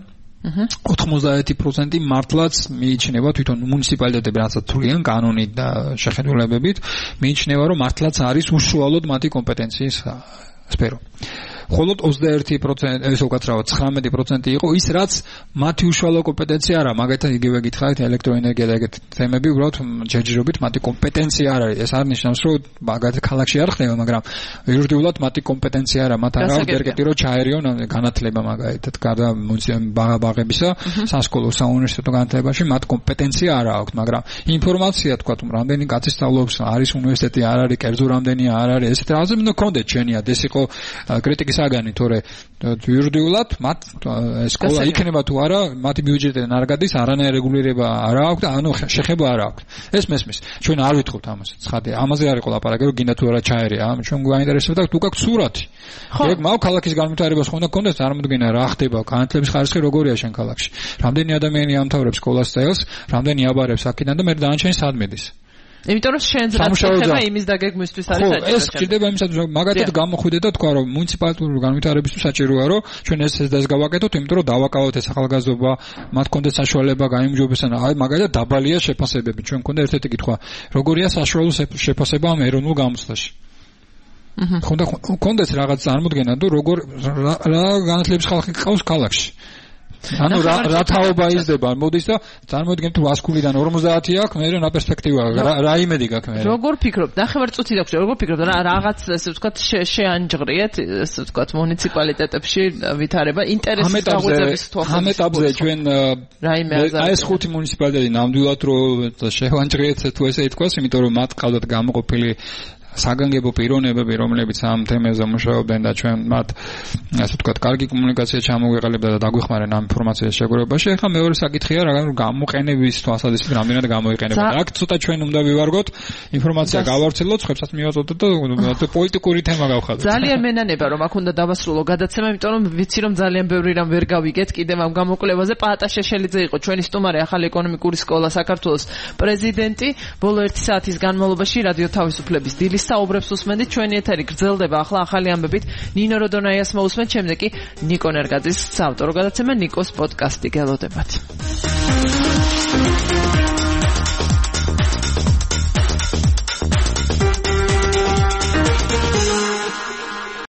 91% მართლაც მიიჩნევა თვითონ მუნიციპალიტეტები, რასაც თვლიან კანონით და შეხედულებებით, მიიჩნევა, რომ მართლაც არის უშუალოდ მათი კომპეტენციის სფერო. მხოლოდ 21% ეს უკაცრავად 19% იყო ის რაც მათი უშუალო კომპეტენცია არა, მაგალითად იგივე გითხარით ელექტროენერგია და ეგეთ თემები უბრალოდ ჯერჯერობით მათი კომპეტენცია არ არის. ეს არ ნიშნავს, რომ მაგალითად ქალაქში არ ხდება, მაგრამ იურიდიულად მათი კომპეტენცია არა, მათ არ აქვს ერგეტი რომ ჩაერიონ განათლება მაგალითად გარდა ბაღებისა, სასკოლო საუნივერსიტეტო განათლებაში მათ კომპეტენცია არ აქვს, მაგრამ ინფორმაცია თქვა თუ რამდენი კაცი სწავლობს, არის უნივერსიტეტი არ არის, კერძო რამდენია არ არის, ესეთ რაღაცები უნდა გქონდეთ შენიათ, ეს იყო კრიტიკის საგანი, თორე იურიდიულად მათ სკოლა იქნება თუ არა, მათი ბიუჯეტიდან არ გადის, არანაირი რეგულირება არ აქვს და ანუ შეხება არ აქვს. ეს მესმის. ჩვენ არ ვითხოვთ ამას. ცხადია, ამაზე არ იყო ლაპარაკი, რომ გინდა თუ არა ჩაერია. ჩვენ გვაინტერესებდა თუ გაქვს სურათი. ეგ მაქვს ქალაქის განვითარებას ხონდა გქონდეს, წარმოდგენა რა ხდება, განათლების ხარისხი როგორია შენ ქალაქში. რამდენი ადამიანი ამთავრებს სკოლას წელს, რამდენი აბარებს აქედან და მე დანარჩენი სად მედის. იმიტომ რომ შენს რაც ხდება იმის დაგეგმვისთვის არის საჭირო. ეს ჭირდება იმისათვის, რომ მაგათად გამოხვიდე და თქვა, რომ მუნიციპალიტური განვითარებისთვის საჭიროა, რომ ჩვენ ეს გავაკეთოთ, იმიტომ რომ დავაკავოთ ეს ახალგაზრდობა, მათ კონდეს საშუალება გაიმჯობესონ. აი მაგალითად დაბალია შეფასებები. ჩვენ მქონდა ერთ-ერთი კითხვა, როგორია საშუალო შეფასება ამ ეროვნულ გამოცდაში. კონდეს რაღაც წარმოდგენა თუ როგორ რა განათლების ხალხი ყავს ქალაქში. ანუ რა თაობა იზრდება, მოდის და წარმოიდგინეთ თუ 100 ქულიდან 50 აქვს, მე რა პერსპექტივაა, რა იმედი გაქვს მე. როგორ ფიქრობ? ნახევარ წუთი დაგვჭირდა, როგორ ფიქრობ რაღაც ესე ვთქვათ შეანჯღრიეთ, ესე ვთქვათ მუნიციპალიტეტებში ვითარება ინტერესის გაღვიძების თვალსაზრისით. ამ ეტაპზე ჩვენ აი ეს 5 მუნიციპალიტეტი ნამდვილად რომ შევანჯღრიეთ თუ ესე ითქვას, იმიტომ რომ მათ ყავდათ გამოყოფილი საგანგებო პიროვნებები, რომლებიც ამ თემაზე მუშაობდნენ და ჩვენ მათ ასე ვთქვათ, კარგი კომუნიკაცია ჩამოვიყალიბდა და დაგვეხმარენ ამ ინფორმაციის შეგროვებაში. ეხლა მეორე საკითხია, რა გამოყენების თვალსაზრისით რამდენად გამოიყენება. აქ ცოტა ჩვენ უნდა ვივარგოთ, ინფორმაცია გავავრცელოთ, ხვებსაც მივაწოდოთ და პოლიტიკური თემა გავხადოთ. ძალიან მენანება რომ აქ უნდა დავასრულო გადაცემა, იმიტომ რომ ვიცი რომ ძალიან ბევრი რამ ვერ გავიგეთ კიდევ ამ გამოკვლევაზე. პაატა შეშელიძე იყო ჩვენი სტუმარი, ახალი ეკონომიკური სკოლა საქართველოს პრეზიდენტი. ბოლო 1 საათის განმავლობაში რადიო თავისუფლების დილის საუბრებს უსმენდით. ჩვენი ეთერი გრძელდება ახლა ახალი ამბებით. ნინო როდონაიას მოусმენთ, შემდეგ კი ნიკო ნერგაძის საავტორო გადაცემა ნიკოს პოდკასტი გელოდებათ.